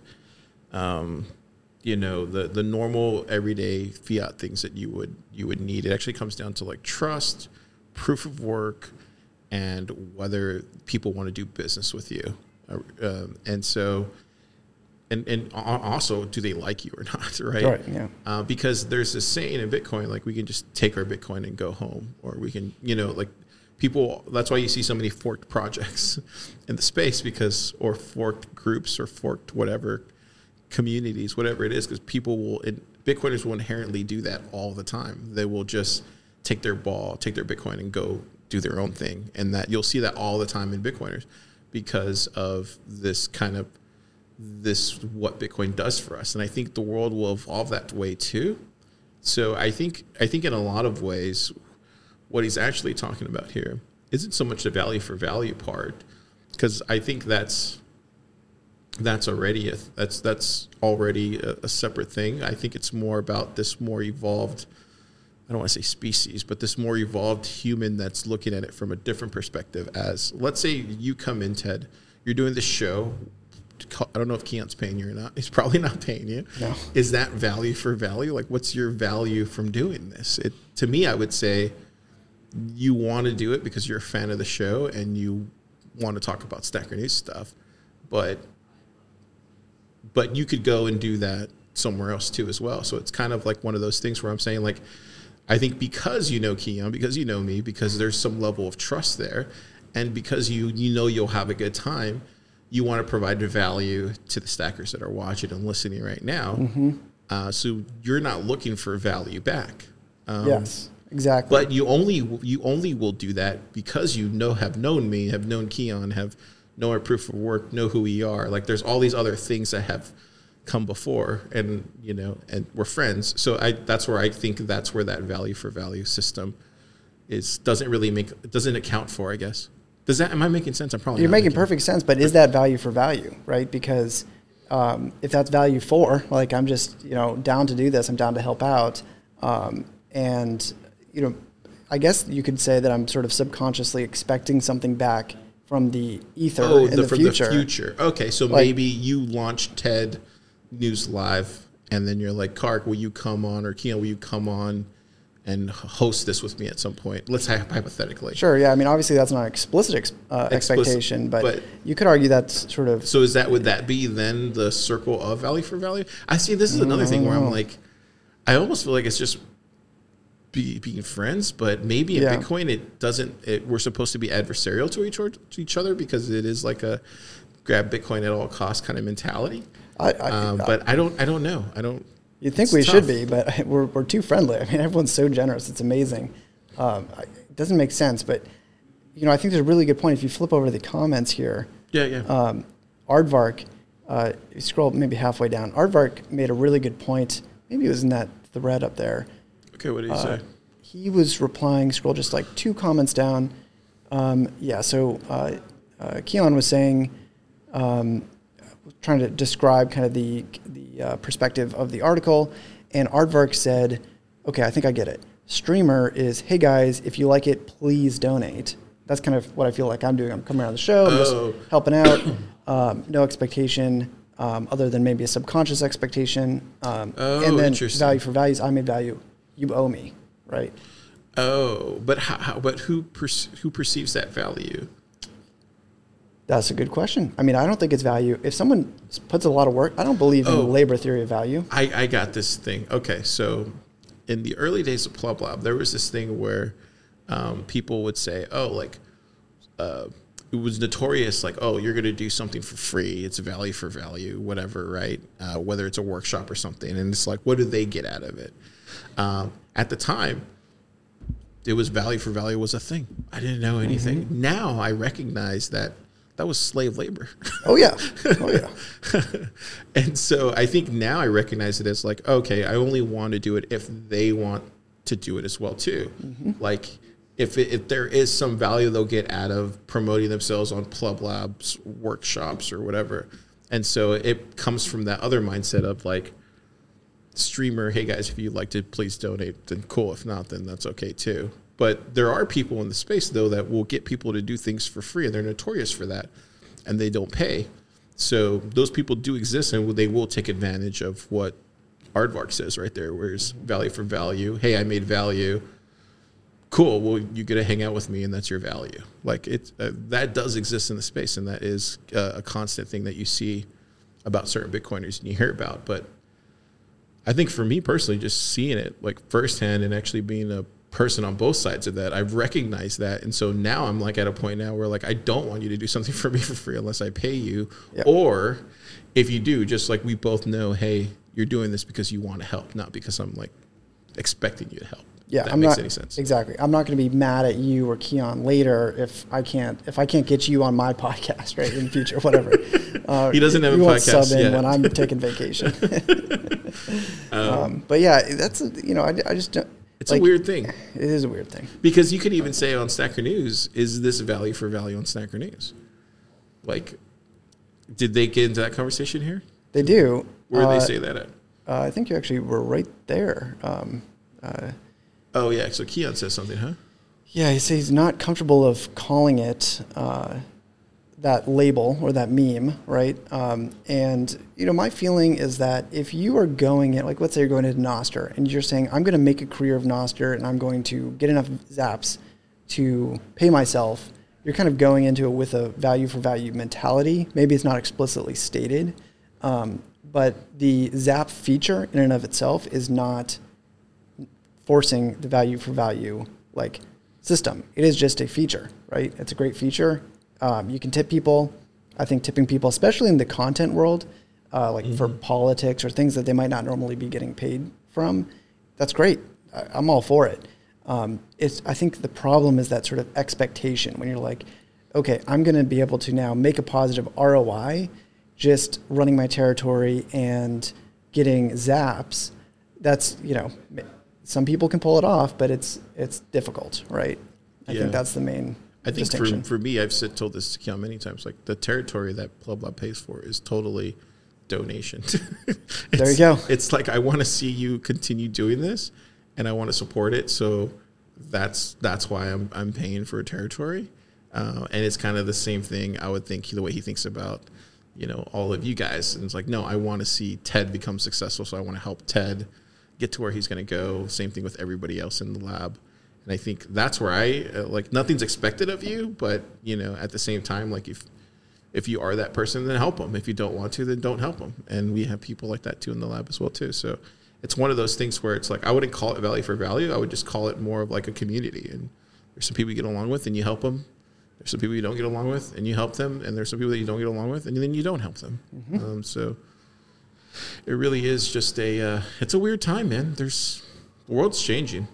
um, you know, the the normal everyday fiat things that you would you would need. It actually comes down to like trust, proof of work, and whether people want to do business with you. Um, and so, and and also, do they like you or not, right? Right, yeah. Uh, because there's this saying in Bitcoin, like we can just take our Bitcoin and go home, or we can, you know, like people, that's why you see so many forked projects in the space, because, or forked groups or forked whatever, communities, whatever it is, because people will, it, Bitcoiners will inherently do that all the time. They will just take their ball, take their Bitcoin and go do their own thing. And that you'll see that all the time in Bitcoiners because of this kind of, this, what Bitcoin does for us. And I think the world will evolve that way too. So I think, I think in a lot of ways, what he's actually talking about here isn't so much the value for value part, because I think that's, that's already a, that's that's already a, a separate thing. I think it's more about this more evolved, I don't want to say species, but this more evolved human that's looking at it from a different perspective. As, let's say you come in, Ted, you're doing this show. I don't know if Keon's paying you or not. He's probably not paying you. No. Is that value for value? Like, what's your value from doing this? It, to me, I would say you want to do it because you're a fan of the show and you want to talk about Stacker News stuff, but but you could go and do that somewhere else too as well. So it's kind of like one of those things where I'm saying, like, I think because you know Keon, because you know me, because there's some level of trust there, and because you you know you'll have a good time, you want to provide value to the stackers that are watching and listening right now. Mm-hmm. Uh, so you're not looking for value back. Um, yes, exactly. But you only you only will do that because you know have known me, have known Keon, have know our proof of work, know who we are. Like, there's all these other things that have come before, and you know, and we're friends. So I that's where I think that's where that value for value system is doesn't really make doesn't account for, I guess. Does that, am I making sense? I'm probably You're not making making perfect sense, but is that value for value, right? Because um, if that's value for, like, I'm just, you know, down to do this, I'm down to help out. Um, and, you know, I guess you could say that I'm sort of subconsciously expecting something back from the ether oh, in the, the from future. the future. Okay, so like, maybe you launch TED News Live, and then you're like, Kark, will you come on? Or Keon, will you come on and host this with me at some point. Let's hy- hypothetically. Sure. Yeah. I mean, obviously that's not an explicit ex- uh, Explicit, expectation, but, but you could argue that's sort of. So is that would that be then the circle of value for value? I see. This is another thing where I'm like, I almost feel like it's just be, being friends, but maybe in Yeah. Bitcoin it doesn't. It, we're supposed to be adversarial to each or, to each other because it is like a grab Bitcoin at all costs kind of mentality. I, I, um, I, but I don't. I don't know. I don't. You'd think It's we tough. should be, but we're, we're too friendly. I mean, everyone's so generous. It's amazing. Um, I- it doesn't make sense, but, you know, I think there's a really good point. If you flip over to the comments here, Yeah, yeah. um, Aardvark, uh, you scroll maybe halfway down, Aardvark made a really good point. Maybe it was in that thread up there. okay, what did he Uh, say? he was replying, scroll just like two comments down. Um, yeah, so uh, uh, Keon was saying, um, trying to describe kind of the the uh, perspective of the article, and Aardvark said, okay, I think I get it. Streamer is, hey guys, if you like it, please donate. That's kind of what I feel like I'm doing. I'm coming around the show, I'm Oh. just helping out. Um, no expectation, um, other than maybe a subconscious expectation. Um, Oh, and then interesting. value for values, I made value. You owe me, right? Oh, but how, how? But who perce- who perceives that value? That's a good question. I mean, I don't think it's value. If someone s- puts a lot of work, I don't believe in Oh. the labor theory of value. I, I got this thing. Okay, so in the early days of Plub Lab, there was this thing where um, people would say, oh, like, uh, it was notorious, like, oh, you're going to do something for free. It's value for value, whatever, right? Uh, whether it's a workshop or something. And it's like, what do they get out of it? Um, at the time, it was value for value was a thing. I didn't know anything. Mm-hmm. Now I recognize that that was slave labor. Oh yeah, oh yeah. And so I think now I recognize it as like, okay, I only want to do it if they want to do it as well too. Mm-hmm. Like if it, if there is some value they'll get out of promoting themselves on Plub Labs workshops or whatever. And so it comes from that other mindset of like streamer, hey guys, if you'd like to please donate, then cool. If not, then that's okay too. But there are people in the space though that will get people to do things for free, and they're notorious for that, and they don't pay. So those people do exist, and they will take advantage of what Aardvark says right there, where's value for value. Hey, I made value. Cool. Well, you get to hang out with me, and that's your value. Like it, uh, that does exist in the space, and that is uh, a constant thing that you see about certain Bitcoiners and you hear about. But I think for me personally, just seeing it like firsthand and actually being a person on both sides of that, I've recognized that. And so now I'm like at a point now where like, I don't want you to do something for me for free unless I pay you. Yep. Or if you do, just like we both know, hey, you're doing this because you want to help, not because I'm like expecting you to help. Yeah, if that I'm makes not, any sense. Exactly. I'm not going to be mad at you or Keon later if I can't if I can't get you on my podcast right in the future, whatever. Uh, He doesn't have a you won't podcast sub in yet. when I'm taking vacation. Um, um, but yeah, that's a, you know I, I just don't. It's like, a weird thing. It is a weird thing. Because you could even say on Stacker News, is this value for value on Stacker News? Like, did they get into that conversation here? They do. Where did uh, they say that at? Uh, I think you actually were right there. Um, uh, Oh, yeah. So Keon says something, huh? yeah, he says he's not comfortable of calling it uh, that label or that meme, right? Um, and, you know, my feeling is that if you are going in, like, let's say you're going into Nostr and you're saying, I'm going to make a career of Nostr and I'm going to get enough zaps to pay myself, you're kind of going into it with a value for value mentality. Maybe it's not explicitly stated, um, but the zap feature in and of itself is not forcing the value for value like system. It is just a feature, right? It's a great feature. Um, you can tip people. I think tipping people, especially in the content world, uh, like mm-hmm. for politics or things that they might not normally be getting paid from, that's great. I, I'm all for it. Um, it's. I think the problem is that sort of expectation when you're like, okay, I'm going to be able to now make a positive R O I just running my territory and getting zaps. That's, you know, some people can pull it off, but it's it's difficult, right? I Yeah. think that's the main I think for, distinction. for me, I've said, told this to Keon many times, like the territory that Plub Lab pays for is totally donation. There you go. It's like, I want to see you continue doing this and I want to support it. So that's that's why I'm I'm paying for a territory. Uh, and it's kind of the same thing, I would think, the way he thinks about, you know, all of you guys. And it's like, no, I want to see Ted become successful. So I want to help Ted get to where he's going to go. Same thing with everybody else in the lab. And I think that's where I, uh, like, nothing's expected of you, but, you know, at the same time, like, if if you are that person, then help them. If you don't want to, then don't help them. And we have people like that, too, in the lab as well, too. So it's one of those things where it's like, I wouldn't call it value for value. I would just call it more of like a community. And there's some people you get along with, and you help them. There's some people you don't get along with, and you help them. And there's some people that you don't get along with, and then you don't help them. Mm-hmm. Um, so it really is just a, uh, it's a weird time, man. There's, the world's changing.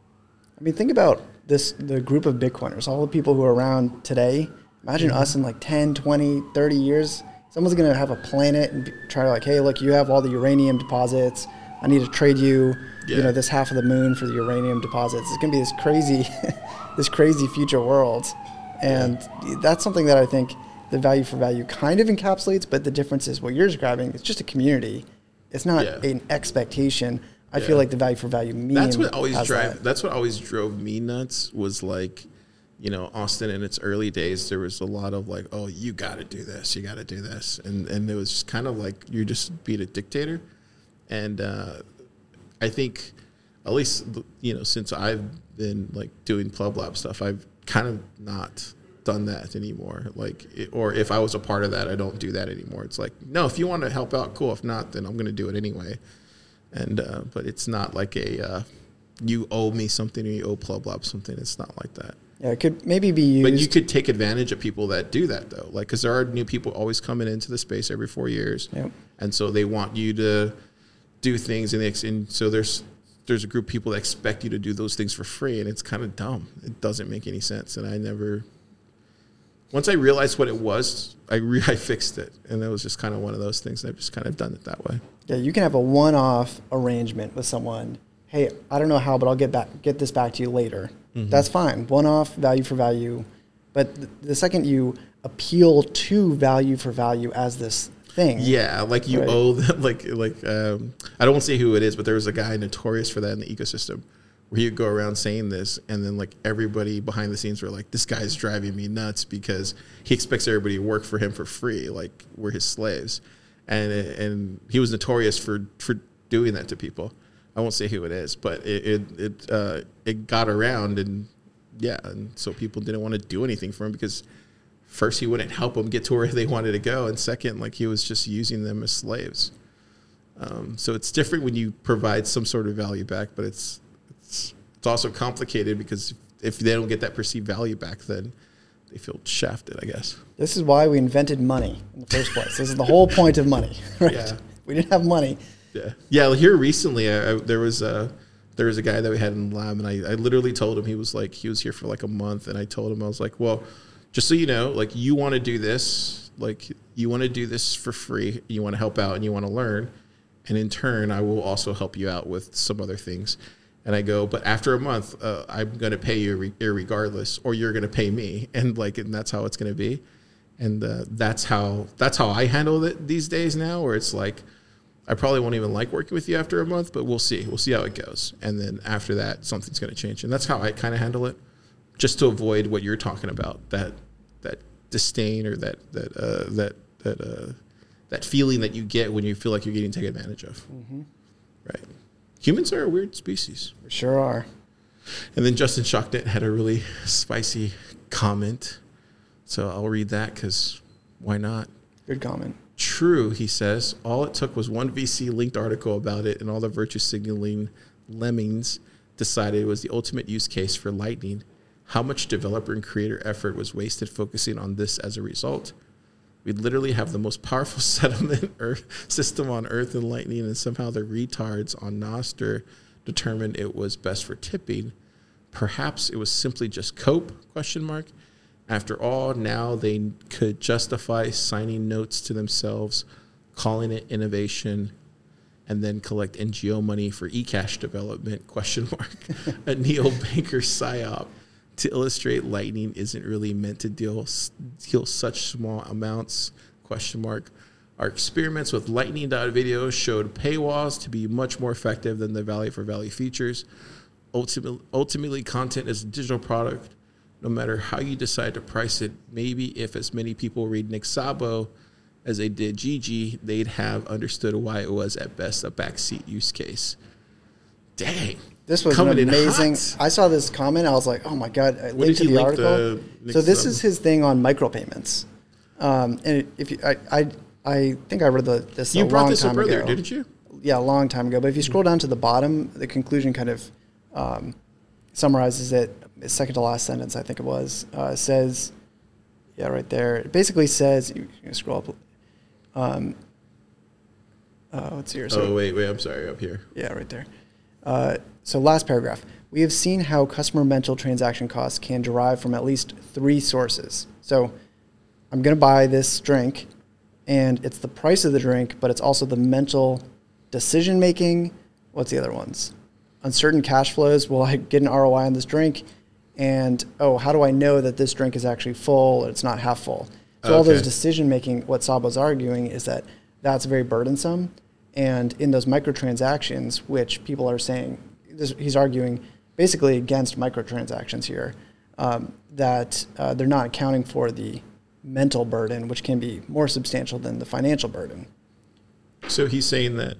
I mean, think about this, the group of Bitcoiners, all the people who are around today. Imagine mm-hmm. us in like ten, twenty, thirty years. Someone's going to have a planet and be, try to like, hey, look, you have all the uranium deposits. I need to trade you, yeah. you know, this half of the moon for the uranium deposits. It's going to be this crazy, this crazy future world. And yeah. that's something that I think the value for value kind of encapsulates, but the difference is what you're describing, it's just a community. It's not yeah. an expectation. I yeah. feel like the value for value meme that's what always drive that. That's what always drove me nuts was like, you know, Austin in its early days, there was a lot of like, oh, you got to do this, you got to do this, and and it was just kind of like you just beat a dictator. And uh, I think, at least you know, since I've been like doing Pleb Lab stuff, I've kind of not done that anymore. Like, it, or if I was a part of that, I don't do that anymore. It's like, no, if you want to help out, cool. If not, then I'm going to do it anyway. And uh, but it's not like a uh, you owe me something or you owe Pleb Lab something. It's not like that. Yeah, it could maybe be used. But you could take advantage of people that do that though, like because there are new people always coming into the space every four years, yep. and so they want you to do things, and, they, and so there's there's a group of people that expect you to do those things for free, and it's kind of dumb. It doesn't make any sense, and I never. Once I realized what it was, I re- I fixed it, and it was just kind of one of those things. I've just kind of done it that way. Yeah, you can have a one-off arrangement with someone. Hey, I don't know how, but I'll get back, get this back to you later. Mm-hmm. That's fine. One-off, value for value. But th- the second you appeal to value for value as this thing, yeah, like you right? owe them. Like like um, I don't want to say who it is, but there was a guy notorious for that in the ecosystem, where he'd go around saying this, and then like everybody behind the scenes were like, "This guy's driving me nuts because he expects everybody to work for him for free, like we're his slaves." And and he was notorious for, for doing that to people. I won't say who it is, but it it it, uh, it got around, and yeah, and so people didn't want to do anything for him because first he wouldn't help them get to where they wanted to go, and second, like he was just using them as slaves. Um, so it's different when you provide some sort of value back, but it's it's it's also complicated because if they don't get that perceived value back, then they feel shafted, I guess. This is why we invented money in the first place. This is the whole point of money, right? Yeah. We didn't have money. Yeah. Yeah. Here recently, I, I, there was a there was a guy that we had in the lab, and I, I literally told him, he was like, he was here for like a month, and I told him, I was like, well, just so you know, like you want to do this, like you want to do this for free, you want to help out, and you want to learn, and in turn, I will also help you out with some other things. And I go, but after a month, uh, I'm going to pay you re- irregardless, or you're going to pay me. And like, and that's how it's going to be. And uh, that's how, that's how I handle it these days now, where it's like, I probably won't even like working with you after a month, but we'll see. We'll see how it goes. And then after that, something's going to change. And that's how I kind of handle it, just to avoid what you're talking about, that, that disdain or that, that, uh, that, that, uh, that feeling that you get when you feel like you're getting taken advantage of. Mm-hmm. Right. Humans are a weird species. We sure are. And then Justin Shocknet had a really spicy comment. So I'll read that because why not? Good comment. True, he says. All it took was one V C linked article about it, and all the virtue signaling lemmings decided it was the ultimate use case for Lightning. How much developer and creator effort was wasted focusing on this as a result? We literally have the most powerful settlement Earth system on Earth in Lightning, and somehow the retards on Nostr determined it was best for tipping. Perhaps it was simply just cope, question mark. After all, now they could justify signing notes to themselves, calling it innovation, and then collect N G O money for eCash development, question mark. A neobanker psyop. To illustrate, Lightning isn't really meant to deal deal such small amounts, question mark. Our experiments with Lightning.video showed paywalls to be much more effective than the value for value features. Ultimately, ultimately, content is a digital product. No matter how you decide to price it, maybe if as many people read Nick Szabo as they did Gigi, they'd have understood why it was at best a backseat use case. Dang. This was Coming an in amazing. hot. I saw this comment. I was like, "Oh my god!" I What linked did to he the link article. the- link so this to? is his thing on micropayments. Um, and if you, I, I, I think I read the, this You a brought long this time up earlier, ago. didn't you? Yeah, a long time ago. But if you scroll down to the bottom, the conclusion kind of um, summarizes it. Second to last sentence, I think it was. Uh, it says, yeah, right there. It basically says, you can scroll up. Um, uh, let's see here. So, Oh, wait, wait. I'm sorry. Up here. yeah, right there. Uh, so last paragraph. We have seen how customer mental transaction costs can derive from at least three sources. So I'm going to buy this drink, and it's the price of the drink, but it's also the mental decision making. What's the other ones? Uncertain cash flows. Will I get an R O I on this drink? And, oh, how do I know that this drink is actually full or it's not half full? So all those Okay. decision making, what Szabo's arguing is that that's very burdensome. And in those microtransactions, which people are saying, this, he's arguing basically against microtransactions here, um, that uh, they're not accounting for the mental burden, which can be more substantial than the financial burden. So he's saying that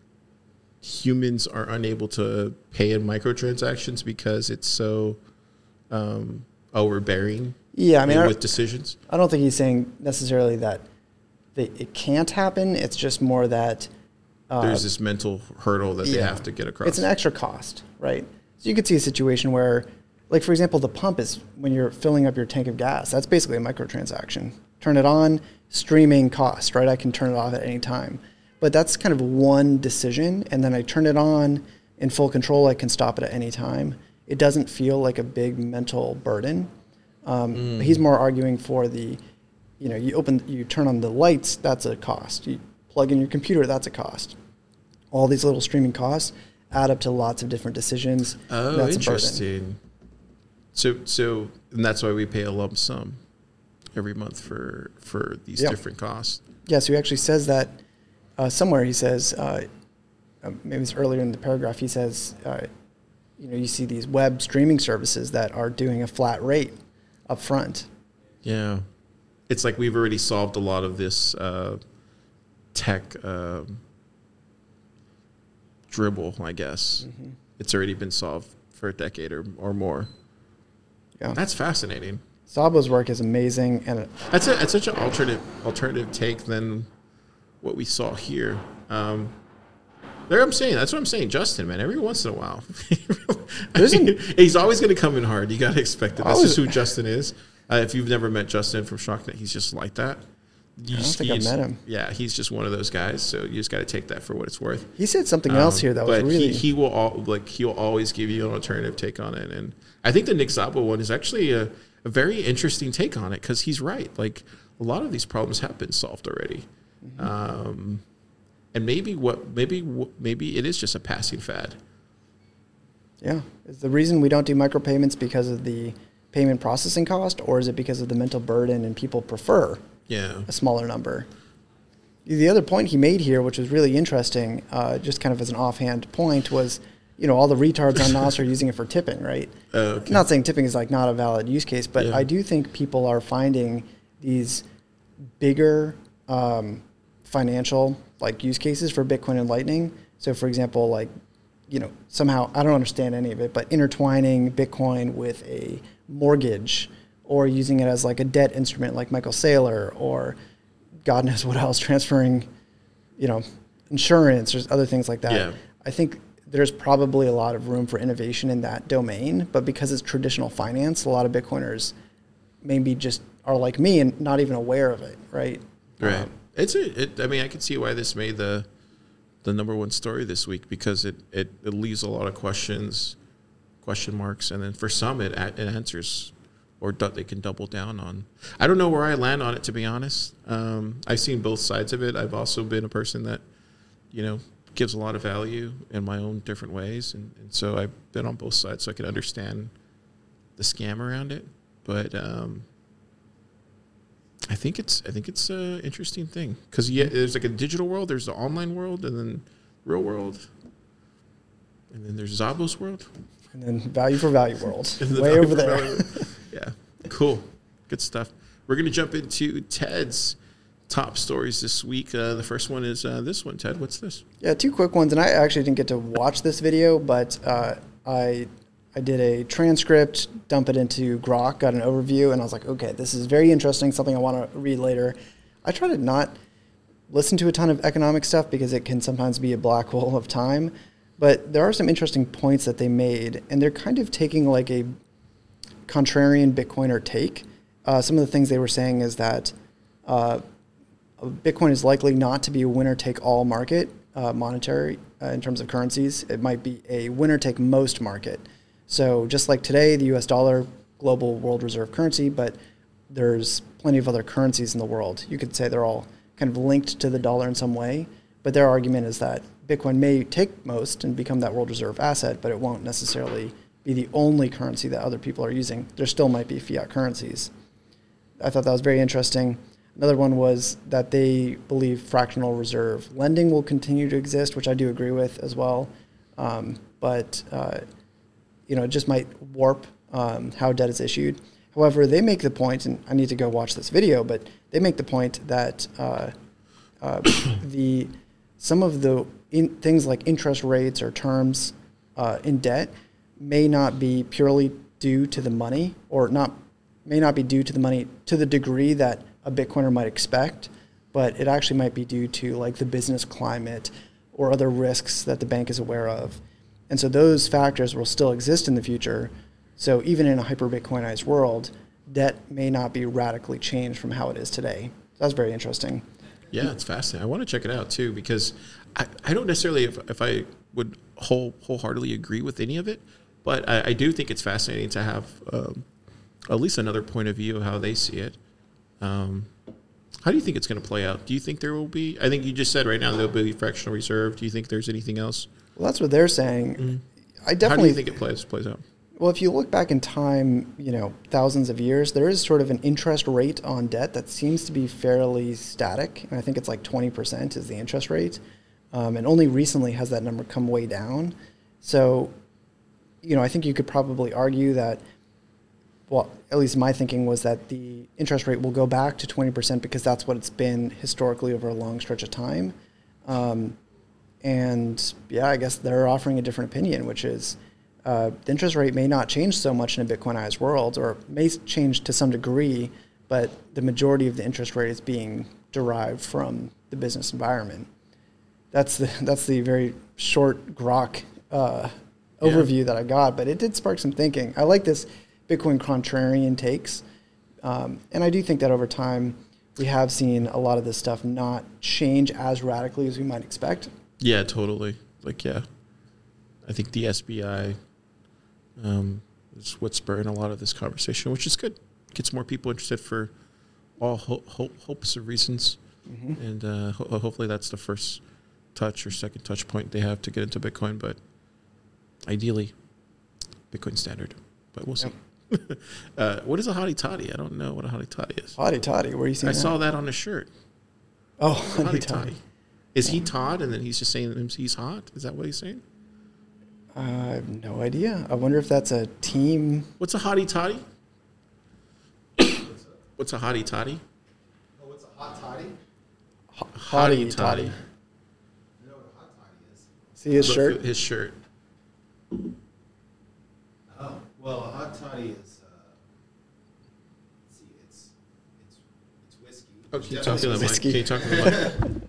humans are unable to pay in microtransactions because it's so um, overbearing. Yeah, I mean, in- I- with decisions. I don't think he's saying necessarily that they, it can't happen. It's just more that uh, There's this mental hurdle that they yeah. have to get across. It's an extra cost, right? So you could see a situation where, like, for example, the pump is when you're filling up your tank of gas. That's basically a microtransaction. Turn it on, streaming cost, right? I can turn it off at any time. But that's kind of one decision, and then I turn it on in full control. I can stop it at any time. It doesn't feel like a big mental burden. Um, Mm. He's more arguing for the, you know, you open, you turn on the lights, that's a cost. You plug in your computer, that's a cost. All these little streaming costs add up to lots of different decisions. Oh, that's a burden. interesting. So, so, and that's why we pay a lump sum every month for for these Yeah. different costs. Yeah, so he actually says that uh, somewhere. He says, uh, uh, maybe it's earlier in the paragraph, he says, uh, you know, you see these web streaming services that are doing a flat rate up front. Yeah, it's like we've already solved a lot of this uh, tech um, dribble. I guess Mm-hmm. it's already been solved for a decade or, or more. Yeah. That's fascinating. Szabo's work is amazing, and it, That's a that's such an alternative alternative take than what we saw here. Um, there, I'm saying that's what I'm saying, Justin. Man, every once in a while, I mean, he's always going to come in hard. You got to expect it. That's Always. just who Justin is. Uh, if you've never met Justin from ShockNet, he's just like that. You I don't just- think you I've just- met him. Yeah, he's just one of those guys. So you just got to take that for what it's worth. he said something else Um, here that was but really... he, he will all, like he'll always give you an alternative take on it, and I think the Nick Szabo one is actually a, a very interesting take on it because he's right. Like a lot of these problems have been solved already, Mm-hmm. um, and maybe what maybe wh- maybe it is just a passing fad. Yeah. Is the reason we don't do micropayments because of the payment processing cost, or is it because of the mental burden and people prefer Yeah, a smaller number? The other point he made here, which was really interesting, uh, just kind of as an offhand point, was, you know, all the retards on N O S are using it for tipping, right? Oh, okay. Not saying tipping is like not a valid use case, but Yeah. I do think people are finding these bigger um, financial like use cases for Bitcoin and Lightning. So, for example, like, you know, somehow I don't understand any of it, but intertwining Bitcoin with a mortgage or using it as like a debt instrument, like Michael Saylor, or God knows what else, transferring, you know, insurance or other things like that. Yeah. I think there's probably a lot of room for innovation in that domain, but because it's traditional finance, a lot of Bitcoiners maybe just are like me and not even aware of it, right? right. Um, It's a. It, I mean, I can see why this made the the number one story this week because it it, it leaves a lot of questions, question marks, and then for some it, a- it answers. Or du- they can double down on. I don't know where I land on it, to be honest. Um, I've seen both sides of it. I've also been a person that, you know, gives a lot of value in my own different ways, and, and so I've been on both sides, so I can understand the scam around it. But um, I think it's I think it's an interesting thing because yeah, there's like a digital world, there's the online world, and then real world, and then there's Szabo's world. And then value for value world, And the way value over for there. value. Yeah, cool, good stuff. We're gonna jump into Ted's top stories this week. Uh, the first one is uh, this one. Ted, what's this? Yeah, two quick ones, and I actually didn't get to watch this video, but uh, I I did a transcript, dump it into Grok, got an overview, and I was like, okay, this is very interesting, something I want to read later. I try to not listen to a ton of economic stuff because it can sometimes be a black hole of time, but there are some interesting points that they made, and they're kind of taking like a contrarian Bitcoiner take. Uh, some of the things they were saying is that uh, Bitcoin is likely not to be a winner-take-all market, uh, monetary, uh, in terms of currencies. It might be a winner-take-most market. So just like today, the U S dollar, global world reserve currency, but there's plenty of other currencies in the world. You could say they're all kind of linked to the dollar in some way, but their argument is that Bitcoin may take most and become that world reserve asset, but it won't necessarily be the only currency that other people are using. There still might be fiat currencies. I thought that was very interesting. Another one was that they believe fractional reserve lending will continue to exist, which I do agree with as well. Um, but, uh, you know, it just might warp um, how debt is issued. However, they make the point, and I need to go watch this video, but they make the point that uh, uh, the some of the in, things like interest rates or terms uh, in debt may not be purely due to the money, or not may not be due to the money to the degree that a Bitcoiner might expect, but it actually might be due to like the business climate or other risks that the bank is aware of. And so those factors will still exist in the future. So even in a hyper-Bitcoinized world, debt may not be radically changed from how it is today. That's very interesting. Yeah, it's fascinating. I want to check it out too, because I, I don't necessarily, if, if I would whole, wholeheartedly agree with any of it, but I, I do think it's fascinating to have um, at least another point of view of how they see it. Um, how do you think it's going to play out? Do you think there will be, I think you just said right now there'll be fractional reserve. Do you think there's anything else? Well, that's what they're saying. Mm-hmm. I definitely. How do you think it plays plays out? Well, if you look back in time, you know, thousands of years, there is sort of an interest rate on debt that seems to be fairly static. And I think it's like twenty percent is the interest rate. Um, and only recently has that number come way down. So, you know, I think you could probably argue that, well, at least my thinking was that the interest rate will go back to twenty percent because that's what it's been historically over a long stretch of time. Um, and, yeah, I guess they're offering a different opinion, which is, Uh, the interest rate may not change so much in a Bitcoinized world, or may change to some degree, but the majority of the interest rate is being derived from the business environment. That's the that's the very short Grok uh, overview yeah. that I got, but it did spark some thinking. I like this Bitcoin contrarian takes, um, and I do think that over time we have seen a lot of this stuff not change as radically as we might expect. Yeah, totally. Like, yeah, I think the S B I um, is what's spurring a lot of this conversation, which is good. Gets more people interested for all ho- ho- hopes of reasons. Mm-hmm. And uh, ho- hopefully that's the first touch or second touch point they have to get into Bitcoin. But ideally, Bitcoin standard. But we'll see. Yep. uh, what is a hottie toddy? I don't know what a hottie toddy is. Hottie toddy? Where are you seeing I that? saw that on the shirt. Oh, hottie toddy. Is he Todd and then he's just saying he's hot? Is that what he's saying? Uh, I have no idea. I wonder if that's a team. What's a hottie toddy? What's a hottie toddy? Oh, what's a hot toddy? H- hottie toddy. You know what a hot toddy is? See his Look shirt? at his shirt. Oh, well, a hot toddy is, uh, let's see, it's, it's, it's whiskey. Oh, can you talk to the mic? Whiskey. Can you talk to the mic?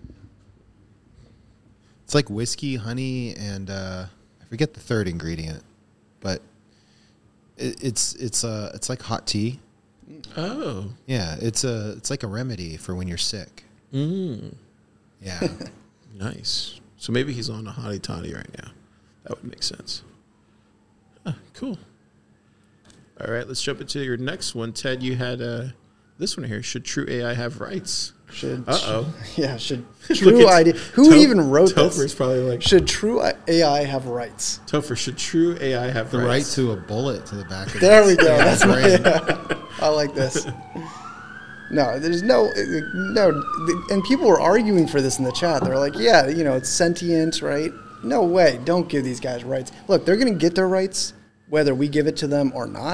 It's like whiskey, honey, and uh, I forget the third ingredient, but it, it's it's uh it's like hot tea. Oh, yeah, it's a it's like a remedy for when you're sick. Mm. Yeah, nice. So maybe he's on a hottie toddy right now. That would make sense. Huh, cool. All right, let's jump into your next one, Ted. You had uh, this one here. Should true A I have rights? Should uh oh yeah should true idea who Toph- even wrote Topher's this? Probably like should true A I have rights? Topher, should true A I have the right rights? to a bullet to the back of There his, we go. yeah, That's my, brain. yeah. I like this. No, there's no no, and people were arguing for this in the chat. They're like, yeah, you know, it's sentient, right? No way. Don't give these guys rights. Look, they're going to get their rights whether we give it to them or not.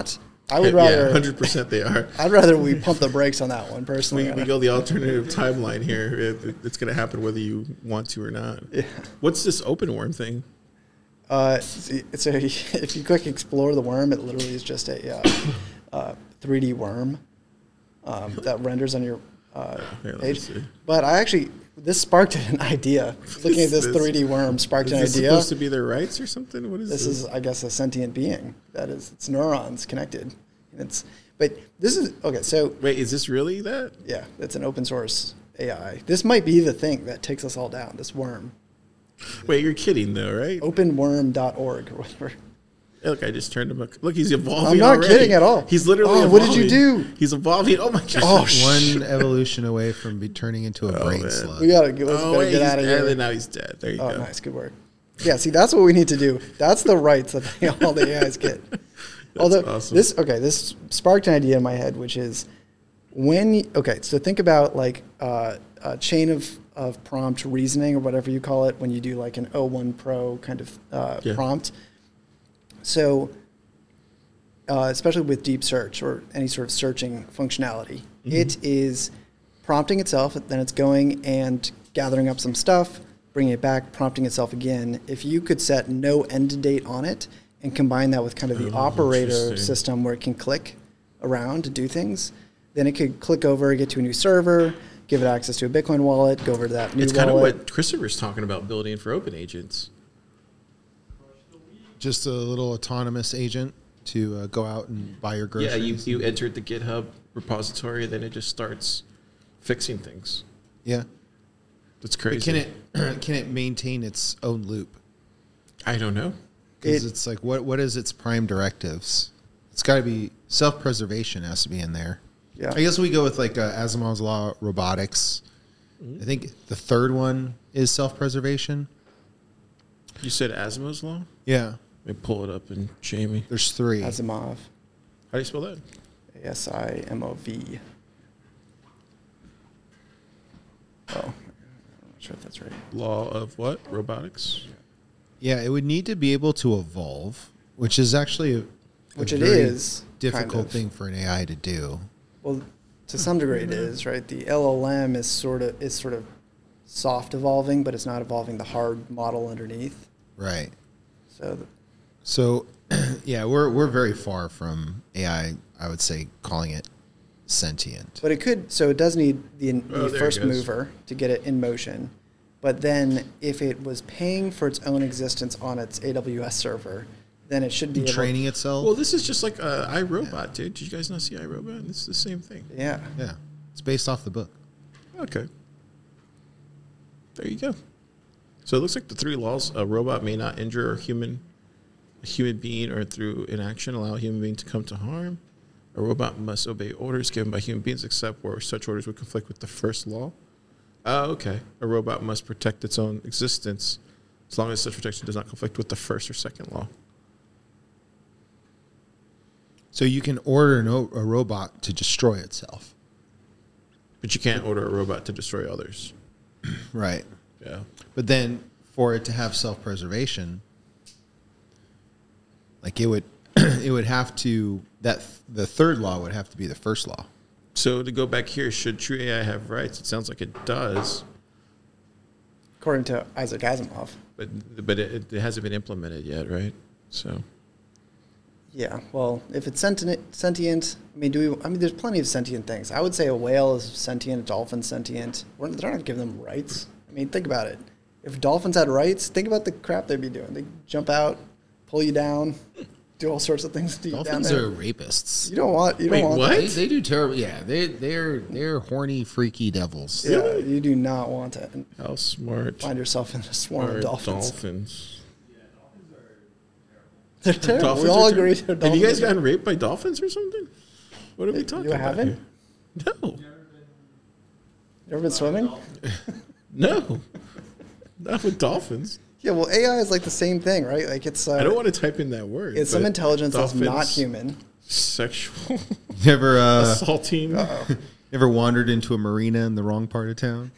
I would Yeah, rather. hundred percent they are. I'd rather we pump the brakes on that one personally. We, we go the alternative timeline here. It, it's going to happen whether you want to or not. Yeah. What's this open worm thing? Uh, so so if you click explore the worm, it literally is just a uh, uh, three D worm um, that renders on your uh, Here, let me page. see. But I actually, this sparked an idea. Looking at this This- three D worm sparked Is an this idea. supposed to be their rights or something? What is This this? is, I guess, a sentient being. That is, it's neurons connected. And it's, but this is okay. So Wait, is this really that? yeah, it's an open source A I. This might be the thing that takes us all down. This worm, Wait, you're kidding though, right? open worm dot org or whatever. Look, I just turned him. A, look, he's evolving. I'm not already. kidding at all. He's literally. Oh, evolving. what did you do? He's evolving. Oh my god. Oh, sh- One evolution away from be turning into a Oh, brain man. slug. We gotta, let's Oh, better wait, get he's- out of and here. then now he's dead. There you Oh, go. nice, good work. Yeah, see, that's what we need to do. That's the rights that they, all the A Is get. Although awesome. this, okay, this sparked an idea in my head, which is when, you, okay, so think about like uh, a chain of, of prompt reasoning or whatever you call it when you do like an O one Pro kind of uh, Yeah. prompt. So, uh, especially with deep search or any sort of searching functionality, Mm-hmm. it is prompting itself, then it's going and gathering up some stuff, bringing it back, prompting itself again. If you could set no end date on it and combine that with kind of the Oh, operator interesting. system where it can click around to do things, then it could click over, get to a new server, give it access to a Bitcoin wallet, go over to that new It's kind of wallet. what Christopher's talking about building for open agents. Just a little autonomous agent to uh, go out and buy your groceries. Yeah, you, you entered the GitHub repository, then it just starts fixing things. Yeah. That's But crazy. can it can it maintain its own loop? I don't know. Because It- it's like what what is its prime directives? It's got to be self preservation has to be in there. Yeah. I guess we go with like uh, Asimov's law, robotics. I think the third one is self preservation. You said Asimov's law? Yeah. Let me pull it up and Jamie. There's three. Asimov, How do you spell that? A S I M O V. Oh, I'm not sure if that's right. Law of what? Robotics? Yeah, it would need to be able to evolve, which is actually a, a Which it very is, kind difficult of. thing for an A I to do. Well, to some degree it is, right? The L L M is sort of is sort of soft evolving, but it's not evolving the hard model underneath. Right. So the, So, yeah, we're we're very far from A I. I would say calling it sentient. but it could. So it does need the, the Oh, there it first goes. mover to get it in motion. But then, if it was paying for its own existence on its A W S server, then it should be able, Training itself. Well, this is just like uh, iRobot, dude. Did you guys not see iRobot? It's the same thing. Yeah. yeah, it's based off the book. Okay. There you go. So it looks like the three laws: a robot may not injure a human, a human being, or through inaction allow a human being to come to harm. A robot must obey orders given by human beings, except where such orders would conflict with the first law. Oh, okay. A robot must protect its own existence, as long as such protection does not conflict with the first or second law. So you can order an o- a robot to destroy itself. But you can't order a robot to destroy others. Right. Yeah. But then for it to have self-preservation, like it would it would have to that the third law would have to be the first law. So to go back here, should true A I have rights? It sounds like it does, According to Isaac Asimov. but but it, it hasn't been implemented yet, right? So Yeah. Well, if it's sentient, sentient. I mean, do we? I mean, there's plenty of sentient things. I would say a whale is sentient, a dolphin's sentient. We're, they're not giving them rights. I mean, think about it. If dolphins had rights, think about the crap they'd be doing. They jump out, pull you down, do all sorts of things to you down Dolphins there. are rapists. You don't want. You Wait, don't want. what? That. They, they do terrible. Yeah, they they're they're horny, freaky devils. Yeah, you do not want to how smart find yourself in a swarm are of dolphins. dolphins? They're terrible. Dolphins we all are agree. ter- they're Have you guys dolphins. gotten raped by dolphins or something? What are we talking You about haven't? here? No, You ever been swimming? no, not with dolphins. Yeah. Well, A I is like the same thing, right? Like it's. Uh, I don't want to type in that word. It's some but intelligence that's not dolphins, human. Sexual, Never uh, assaulting. never wandered into a marina in the wrong part of town.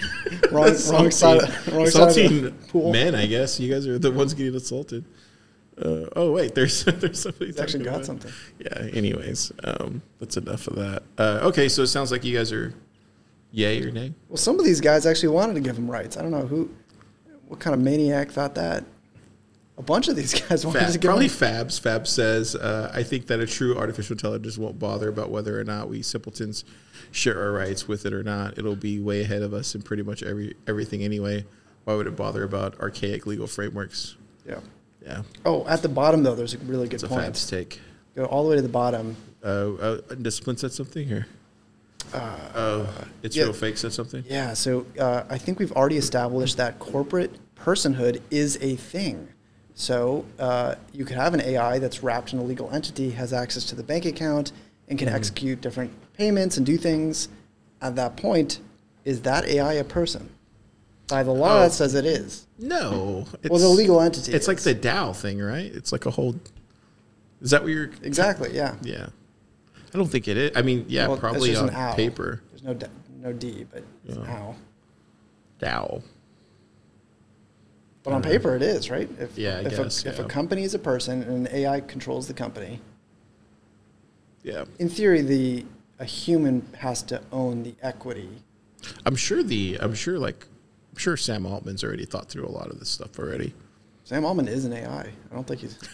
Wrong, wrong side. Of, wrong side of assaulting the pool. men, I guess. You guys are the ones getting assaulted. Uh, oh wait, there's there's something. He's actually got about. something. Yeah. Anyways, um, that's enough of that. Uh, okay, so it sounds like you guys are yay or nay. Well, some of these guys actually wanted to give him rights. I don't know who, what kind of maniac thought that. A bunch of these guys wanted Fab, to give probably him. Fabs. Fab says, uh, I think that a true artificial intelligence won't bother about whether or not we simpletons share our rights with it or not. It'll be way ahead of us in pretty much every everything anyway. Why would it bother about archaic legal frameworks? Yeah. Yeah, Oh, at the bottom though, there's a really good it's a point. Fabs take. Go all the way to the bottom. Uh, uh, Discipline said something here. Oh, it's yeah. real fake said something. Yeah. So uh, I think we've already established that corporate personhood is a thing. So uh, you could have an A I that's wrapped in a legal entity, has access to the bank account, and can execute different payments and do things. At that point, is that A I a person? By the law, Oh. that says it is. No, it's, Well, the legal entity It's like is. the DAO thing, right? It's like a whole. Is that what you're? Exactly. Yeah. Yeah, I don't think it is. I mean, yeah, Well, it's probably just on an owl. paper. There's no d- no D, but it's an Yeah. owl. DAO. But on paper, it is, right? If, Yeah, I if guess, A, if a yeah. company is a person and an A I controls the company, Yeah, in theory, the a human has to own the equity. I'm sure the. I'm sure like. I'm sure Sam Altman's already thought through a lot of this stuff already. Sam Altman is an A I. I don't think he's.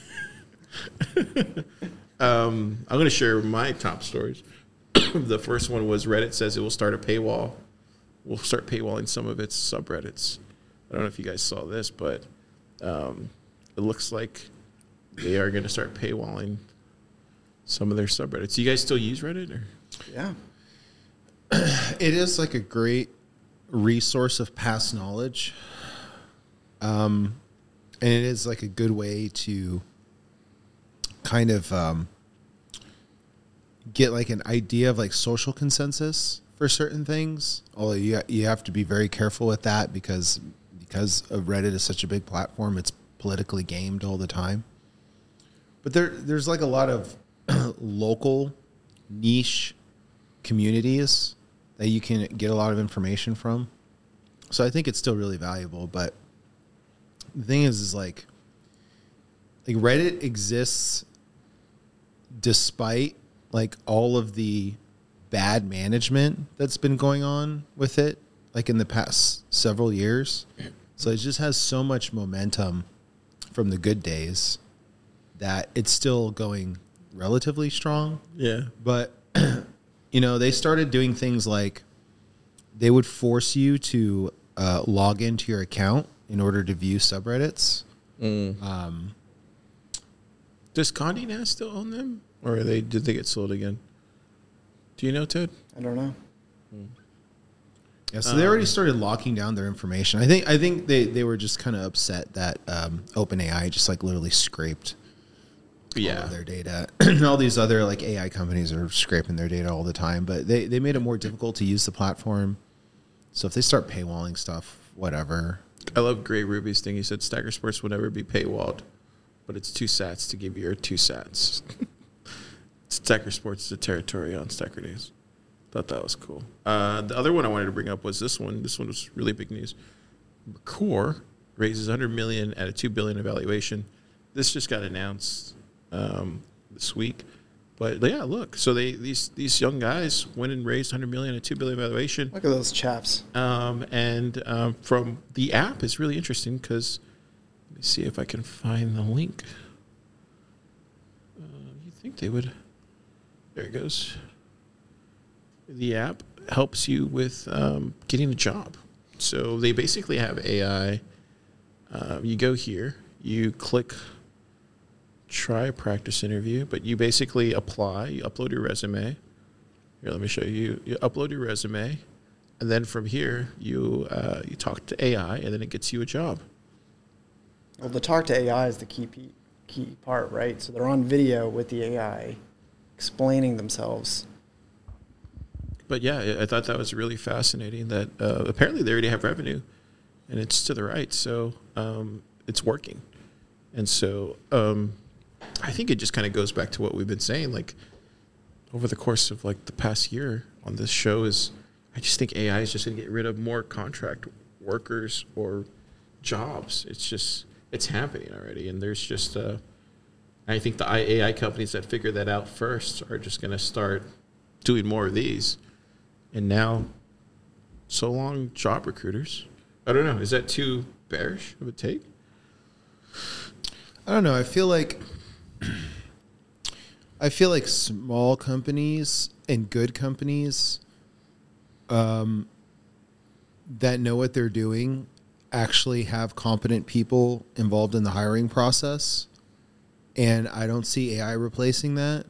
Um, I'm going to share my top stories. The first one was Reddit says it will start a paywall. We'll start paywalling some of its subreddits. I don't know if you guys saw this, but um, it looks like they are going to start paywalling some of their subreddits. Do you guys still use Reddit? Or? Yeah. It is like a great resource of past knowledge. Um, and it is like a good way to kind of um, get like an idea of like social consensus for certain things. Although you you have to be very careful with that because because of Reddit is such a big platform, it's politically gamed all the time. But there there's like a lot of local niche communities that you can get a lot of information from. So I think it's still really valuable, but the thing is is like like Reddit exists despite like all of the bad management that's been going on with it like in the past several years. So it just has so much momentum from the good days that it's still going relatively strong. Yeah. But, you know, they started doing things like they would force you to uh, log into your account in order to view subreddits. Um, Does Condé Nast still own them? Or are they did they get sold again? Do you know, Ted? I don't know. yeah, so they already started locking down their information. I think I think they, they were just kind of upset that um, OpenAI just like literally scraped all Yeah. of their data. And all these other like A I companies are scraping their data all the time, but they, they made it more difficult to use the platform. So if they start paywalling stuff, whatever. I love Gray Ruby's thing. He said Stacker Sports will never be paywalled, but it's two sats to give you your two sats. Stacker Sports is a territory on Stacker Days. Thought that was cool. Uh, the other one I wanted to bring up was this one. This one was really big news. Core raises one hundred million dollars at a two billion dollars evaluation. This just got announced um, this week. But yeah, look. So they these these young guys went and raised one hundred million dollars at two billion dollars evaluation. Look at those chaps. Um, and um, from the app is really interesting because let me see if I can find the link. Uh, you think they would? There it goes. The app helps you with um, getting a job. So they basically have A I. Uh, you go here, you click try a practice interview, but you basically apply, you upload your resume. Here, let me show you. You upload your resume, and then from here, you uh, you talk to A I, and then it gets you a job. Well, the talk to A I is the key pe- key part, right? So they're on video with the A I explaining themselves. But yeah, I I thought that was really fascinating that uh, apparently they already have revenue, and it's to the right, so um, it's working. And so um, I think it just kind of goes back to what we've been saying, like over the course of like the past year on this show is I just think A I is just going to get rid of more contract workers or jobs. It's just, it's happening already. And there's just, uh, I think the A I companies that figure that out first are just going to start doing more of these. And now, so long, job recruiters. I don't know. Is that too bearish of a take? I don't know. I feel like I feel like small companies and good companies um, that know what they're doing actually have competent people involved in the hiring process. And I don't see A I replacing that.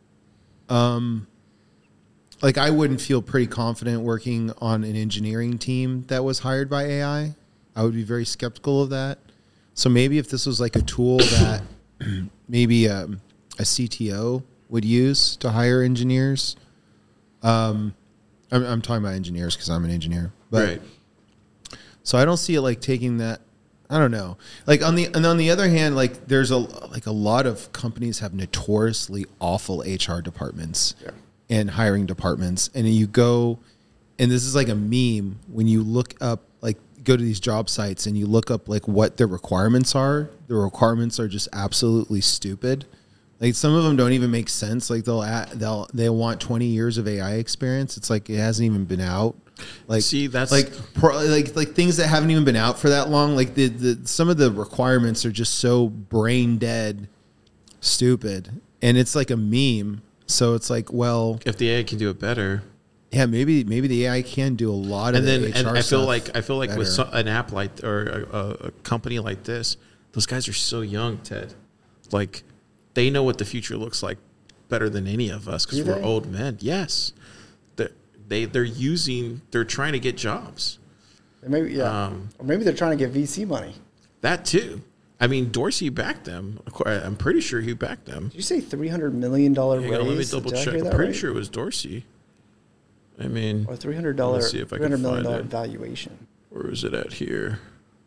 Um, like I wouldn't feel pretty confident working on an engineering team that was hired by A I. I would be very skeptical of that. So maybe if this was like a tool that maybe um, a C T O would use to hire engineers. Um, I'm, I'm talking about engineers because I'm an engineer. But, right. So I don't see it like taking that. I don't know. Like on the and on the other hand, like there's a like a lot of companies have notoriously awful H R departments Yeah. and hiring departments, and you go, and this is like a meme when you look up like go to these job sites and you look up like what their requirements are. The requirements are just absolutely stupid. Like some of them don't even make sense. Like they'll add, they'll they want twenty years of A I experience. It's like it hasn't even been out. Like See, that's- like pro, like like things that haven't even been out for that long. Like the, the some of the requirements are just so brain dead, stupid, and it's like a meme. So it's like, well, If the A I can do it better. yeah, maybe maybe the A I can do a lot of And then the and H R I feel stuff like I feel like with better. some, an app like or a, a, a company like this, those guys are so young, Ted. Like they know what the future looks like better than any of us because Do we're they? old men. Yes, they they they're using they're trying to get jobs. Or maybe yeah, Um, or maybe they're trying to get V C money. That too. I mean, Dorsey backed them. Of course, I'm pretty sure he backed them. Did you say three hundred million dollar Hang raise? on, let me Did double I check. hear I'm that pretty right? sure it was Dorsey. I mean, Or three hundred dollar, Let's see if I three can hundred million find dollar it. valuation. where is it at here?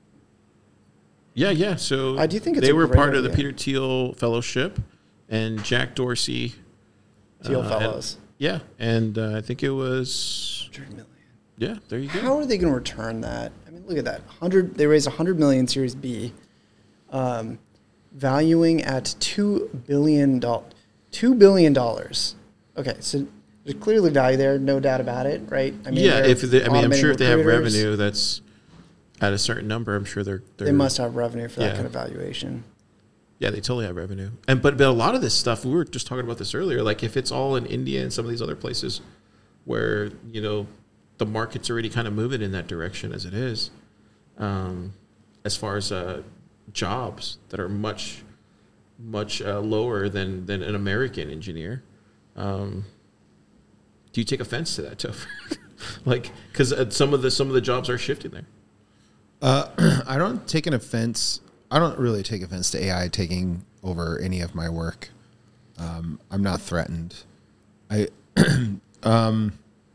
Yeah, yeah. So I do think it's they a were great part of the idea. Peter Thiel Fellowship, and Jack Dorsey. Teal uh, and- Fellows. yeah, and uh, I think it was. one hundred million. Yeah, there you go. How are they going to return that? I mean, look at that. one hundred They raised one hundred million Series B, um, valuing at two billion dollars. two billion dollars. Okay, so there's clearly value there, no doubt about it, right? I yeah, they're if they, I mean, I'm automating sure if they have recruiters. revenue that's at a certain number, I'm sure they're, they're They must have revenue for that Yeah. kind of valuation. Yeah, they totally have revenue. And but, but a lot of this stuff, we were just talking about this earlier, like if it's all in India and some of these other places where, you know, the market's already kind of moving in that direction as it is, um, as far as uh, jobs that are much, much uh, lower than, than an American engineer. Um, do you take offense to that, Topher? Like, because uh, some of the some of the jobs are shifting there. Uh, I don't take an offense. I don't really take offense to A I taking over any of my work. Um, I'm not threatened. I, um,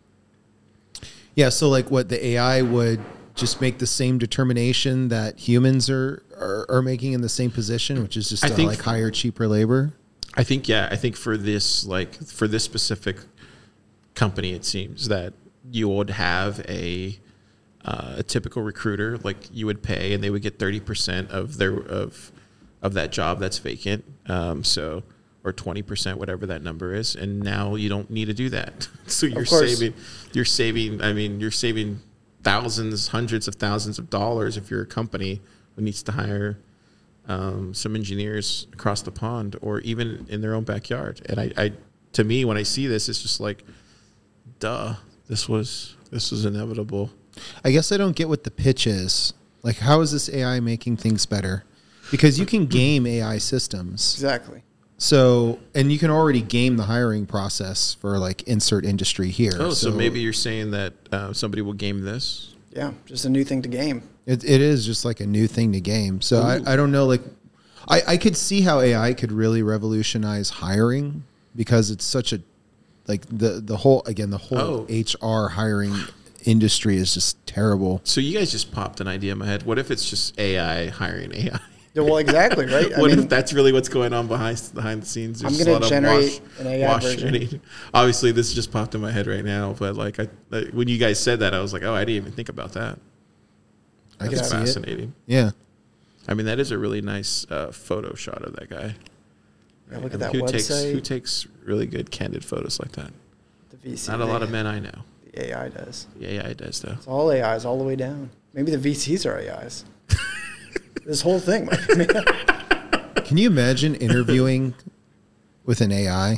yeah. So like, what the A I would just make the same determination that humans are are, are making in the same position, which is just I to think- like hire cheaper labor. I think, yeah, I think for this, like, for this specific company, it seems that you would have a uh, a typical recruiter, like you would pay, and they would get thirty percent of their of of that job that's vacant. Um, so, or twenty percent, whatever that number is, and now you don't need to do that. So you're course. saving, you're saving. I mean, you're saving thousands, hundreds of thousands of dollars if you're a company who needs to hire um, some engineers across the pond or even in their own backyard. And I, I, to me, when I see this, it's just like, duh, this was, this was inevitable. I guess I don't get what the pitch is. Like, how is this A I making things better? Because you can game A I systems. Exactly. So, and you can already game the hiring process for like insert industry here. Oh, so, maybe you're saying that uh, somebody will game this? Yeah, just a new thing to game. it, it is just like a new thing to game. So I, Ooh. I don't know, like I, I could see how A I could really revolutionize hiring because it's such a, like the, the whole, again, the whole Oh. H R hiring industry is just terrible. So you guys just popped an idea in my head. What if it's just A I hiring A I? Yeah, well, exactly, right? I what mean, if that's really what's going on behind behind the scenes? I'm There's a gonna lot of generate an A I wash version. and- Obviously, this just popped in my head right now. But like, I like, when you guys said that, I was like, oh, I didn't even think about that. I can That's see it. fascinating. Yeah. I mean, that is a really nice uh, photo shot of that guy. Yeah, look at And that who takes website. who takes really good candid photos like that? The V C. Not a lot they- of men I know. The A I does. The A I does though. It's all A Is all the way down. Maybe the V Cs are A Is. This whole thing might be made up. Can you imagine interviewing with an A I?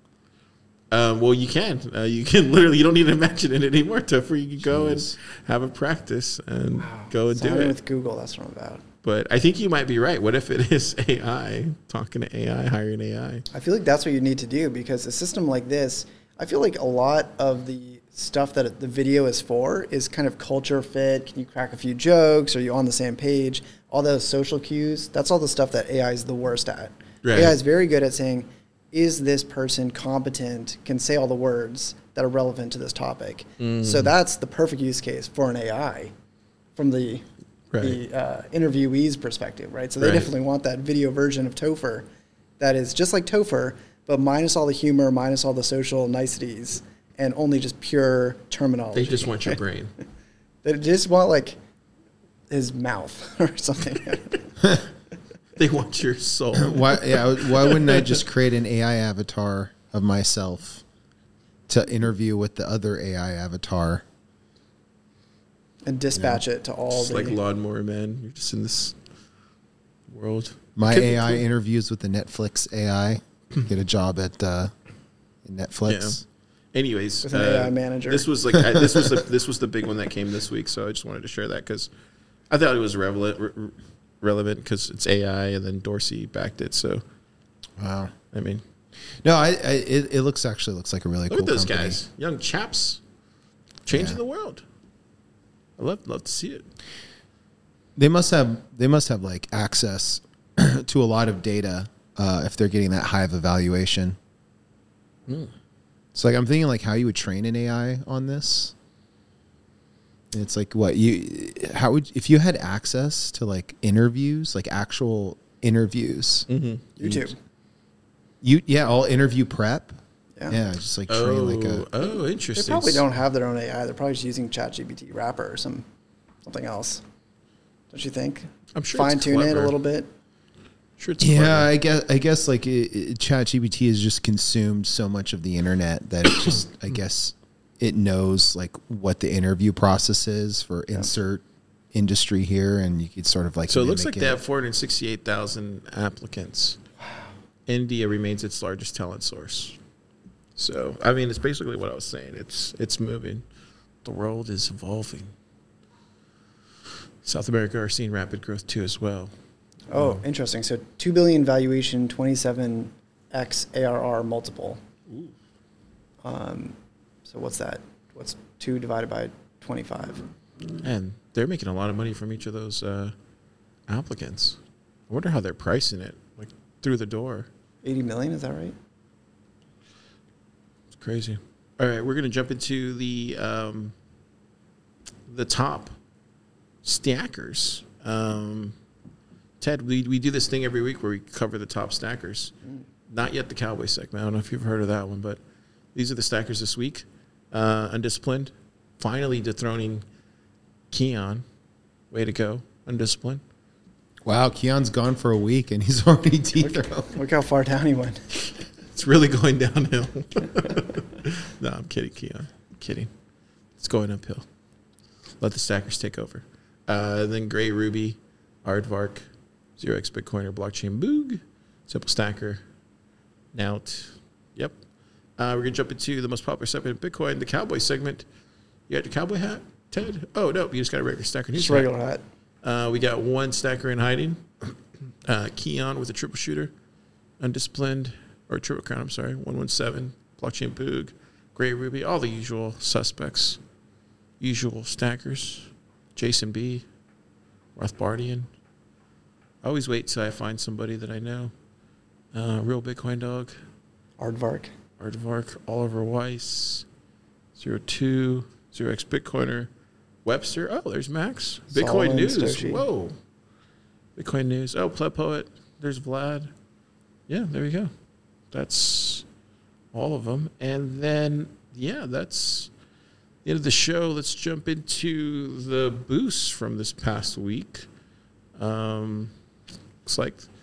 Um, well, you can. Uh, you can literally. You don't need to imagine it anymore, Topher. You can go Jeez. and have a practice and go and Sign do in it. with Google. That's what I'm about. But I think you might be right. What if it is A I talking to A I, hiring A I? I feel like that's what you need to do because a system like this, I feel like a lot of the stuff that the video is for is kind of culture fit. Can you crack a few jokes? Are you on the same page? All those social cues. That's all the stuff that A I is the worst at. Right. A I is very good at saying, is this person competent, can say all the words that are relevant to this topic? Mm. So that's the perfect use case for an A I from the, Right. the uh, interviewee's perspective, right? So they Right. definitely want that video version of Topher that is just like Topher, but minus all the humor, minus all the social niceties, and only just pure terminology. They just want your brain. They just want like his mouth or something. They want your soul. Why? Yeah. Why wouldn't I just create an A I avatar of myself to interview with the other A I avatar? And dispatch it to all It's the like Lawnmower Man. You're just in this world. My Could- A I could- interviews with the Netflix A I. Get a job at uh, Netflix. Anyways, With an A I manager. This was like I, this was the this was the big one that came this week. So I just wanted to share that because I thought it was relevant re- relevant because it's A I and then Dorsey backed it. So Wow. I mean, No, I, I it, it looks actually looks like a really look cool at those company. guys, young chaps, changing Yeah. the world. I love love to see it. They must have they must have like access to a lot of data uh, if they're getting that high of a valuation. Hmm. So like I'm thinking like how you would train an A I on this. And it's like what you how would if you had access to like interviews, like actual interviews. Mm-hmm. YouTube. You yeah, all interview prep. Yeah. Yeah, just like train Oh, like a oh, They interesting. probably don't have their own A I. They're probably just using ChatGPT Wrapper or some something else. Don't you think? I'm sure it's Fine tune it a clever. little bit. Sure, it's Yeah, clever. I guess I guess like it, it, ChatGPT has just consumed so much of the internet that it just I guess it knows like what the interview process is for insert industry here, and you could sort of like So it looks like mimic they have four hundred sixty-eight thousand applicants. India remains its largest talent source. So I mean, it's basically what I was saying. It's it's moving. The world is evolving. South America are seeing rapid growth too, as well. Oh, interesting. So two billion valuation, twenty-seven x A R R multiple. Um, so what's that? What's two divided by twenty-five? And they're making a lot of money from each of those uh, applicants. I wonder how they're pricing it, like through the door. eighty million, is that right? It's crazy. All right, we're gonna jump into the um, the top stackers. Um, Ted, we we do this thing every week where we cover the top stackers. Not yet the Cowboy segment. I don't know if you've heard of that one, but these are the stackers this week. Uh, Undisciplined, finally dethroning Keon. Way to go, Undisciplined. Wow, Keon's gone for a week and he's already dethroned. Look how far down he went. It's really going downhill. No, I'm kidding, Keon. I'm kidding. It's going uphill. Let the stackers take over. Uh, then Gray Ruby, Aardvark, Zero X Bitcoiner, Blockchain Boog, Simple Stacker, Nout. Yep. Uh, we're going to jump into the most popular segment in Bitcoin, the Cowboy segment. You got your cowboy hat, Ted? Oh, no, you just got a regular stacker news Just a regular hat. uh, we got one stacker in hiding. Uh, Keon with a triple shooter. Undisciplined, or triple crown, I'm sorry. one one seven. Blockchain Boog. Gray Ruby. All the usual suspects. Usual stackers. Jason B. Rothbardian. I always wait till I find somebody that I know. Uh, Real Bitcoin Dog. Aardvark. Aardvark. Oliver Weiss. zero two. zero X Bitcoiner. Webster. Oh, there's Max. Bitcoin Solomon News. Stoshi. Whoa. Bitcoin News. Oh, Pleb Poet. There's Vlad. Yeah, there you go. That's all of them. And then, yeah, that's the end of the show. Let's jump into the boosts from this past week. Um, looks like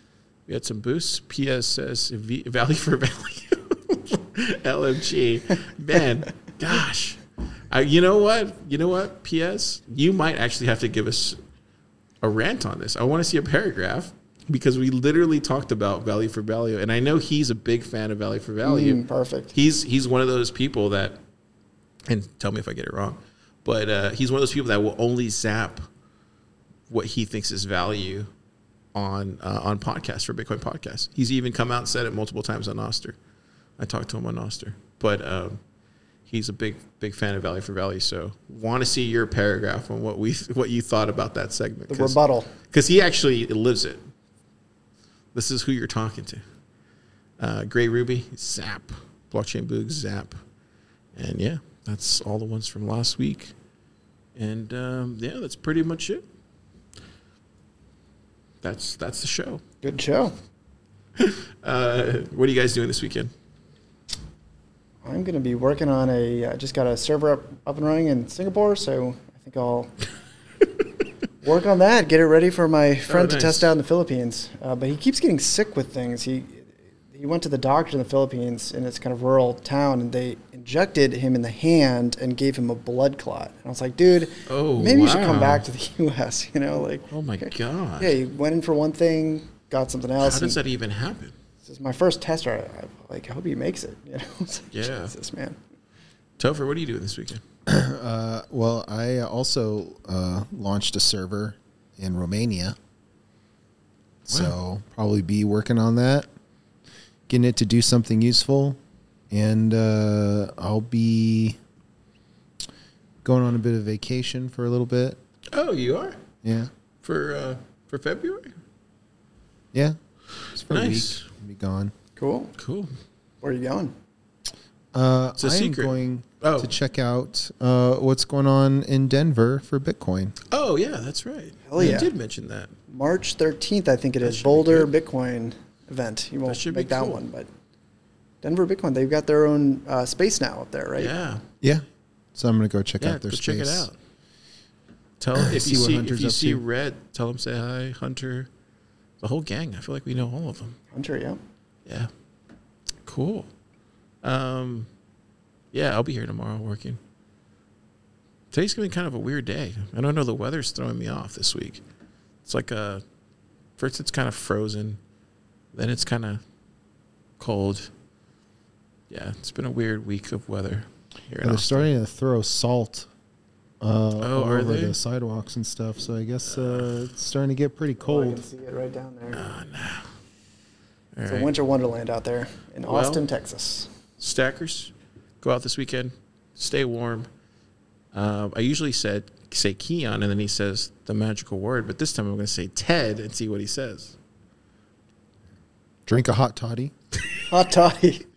We had some boosts. P S says v, value for value. L M G. Man, gosh. Uh, you know what? You know what, P S? You might actually have to give us a rant on this. I want to see a paragraph because we literally talked about value for value. And I know he's a big fan of value for value. Mm, perfect. He's he's one of those people that, and tell me if I get it wrong, but uh, he's one of those people that will only zap what he thinks is value on uh, on podcasts for Bitcoin podcasts. He's even come out and said it multiple times on Nostr. I talked to him on Nostr, but um, he's a big big fan of value for value. So want to see your paragraph on what we what you thought about that segment. The rebuttal, because he actually lives it. This is who you're talking to. Uh, Gray Ruby, Zap, Blockchain Boog, Zap, and yeah, that's all the ones from last week. And um, yeah, that's pretty much it. That's that's the show. good show. Uh, what are you guys doing this weekend? I'm going to be working on a. I just got a server up, up and running in Singapore, so I think I'll work on that. Get it ready for my friend Oh, nice. to test out in the Philippines. Uh, but he keeps getting sick with things. He he went to the doctor in the Philippines in this kind of rural town, and they injected him in the hand and gave him a blood clot. And I was like, dude, Oh, maybe you should come wow. back to the U S. You know, like, Oh my god! yeah, he went in for one thing, got something else. How does and that even happen? This is my first tester. I, I like. I hope he makes it. You know, It's like, Yeah. Jesus, man. Topher, what are you doing this weekend? Uh, well, I also uh, launched a server in Romania. So probably be working on that, getting it to do something useful. And uh, I'll be going on a bit of vacation for a little bit. Oh, you are Yeah. for uh, for February. Yeah. It's for Nice. a week. I'll be gone. Cool. Cool. Where are you going? Uh, It's a I am secret. going Oh. to check out uh, what's going on in Denver for Bitcoin. Oh yeah, that's right. Hell You yeah. did mention that. March thirteenth, I think it That is. should be Boulder good. Bitcoin event. You won't should be make that cool. one, but Denver Bitcoin, they've got their own uh, space now up there, right? Yeah. Yeah. So I'm going to go check Yeah, out their go space. check it out. Tell if See you what see Hunter's if you up see to. Red, tell him say hi, Hunter. The whole gang. I feel like we know all of them. Hunter, yeah. Yeah. Cool. Um, yeah, I'll be here tomorrow working. Today's gonna be kind of a weird day. I don't know. The weather's throwing me off this week. It's like a first it's kind of frozen, then it's kind of cold. Yeah, it's been a weird week of weather here. in They're Austin. starting to throw salt uh, Oh, all are over they? the sidewalks and stuff. So I guess uh, it's starting to get pretty Oh, I can cold. see it right down there. Oh no! All It's right. a winter wonderland out there in Well- Austin, Texas. Stackers, go out this weekend. Stay warm. Um, I usually said say Keon, and then he says the magical word, but this time I'm going to say Ted and see what he says. Drink a hot toddy. Hot toddy.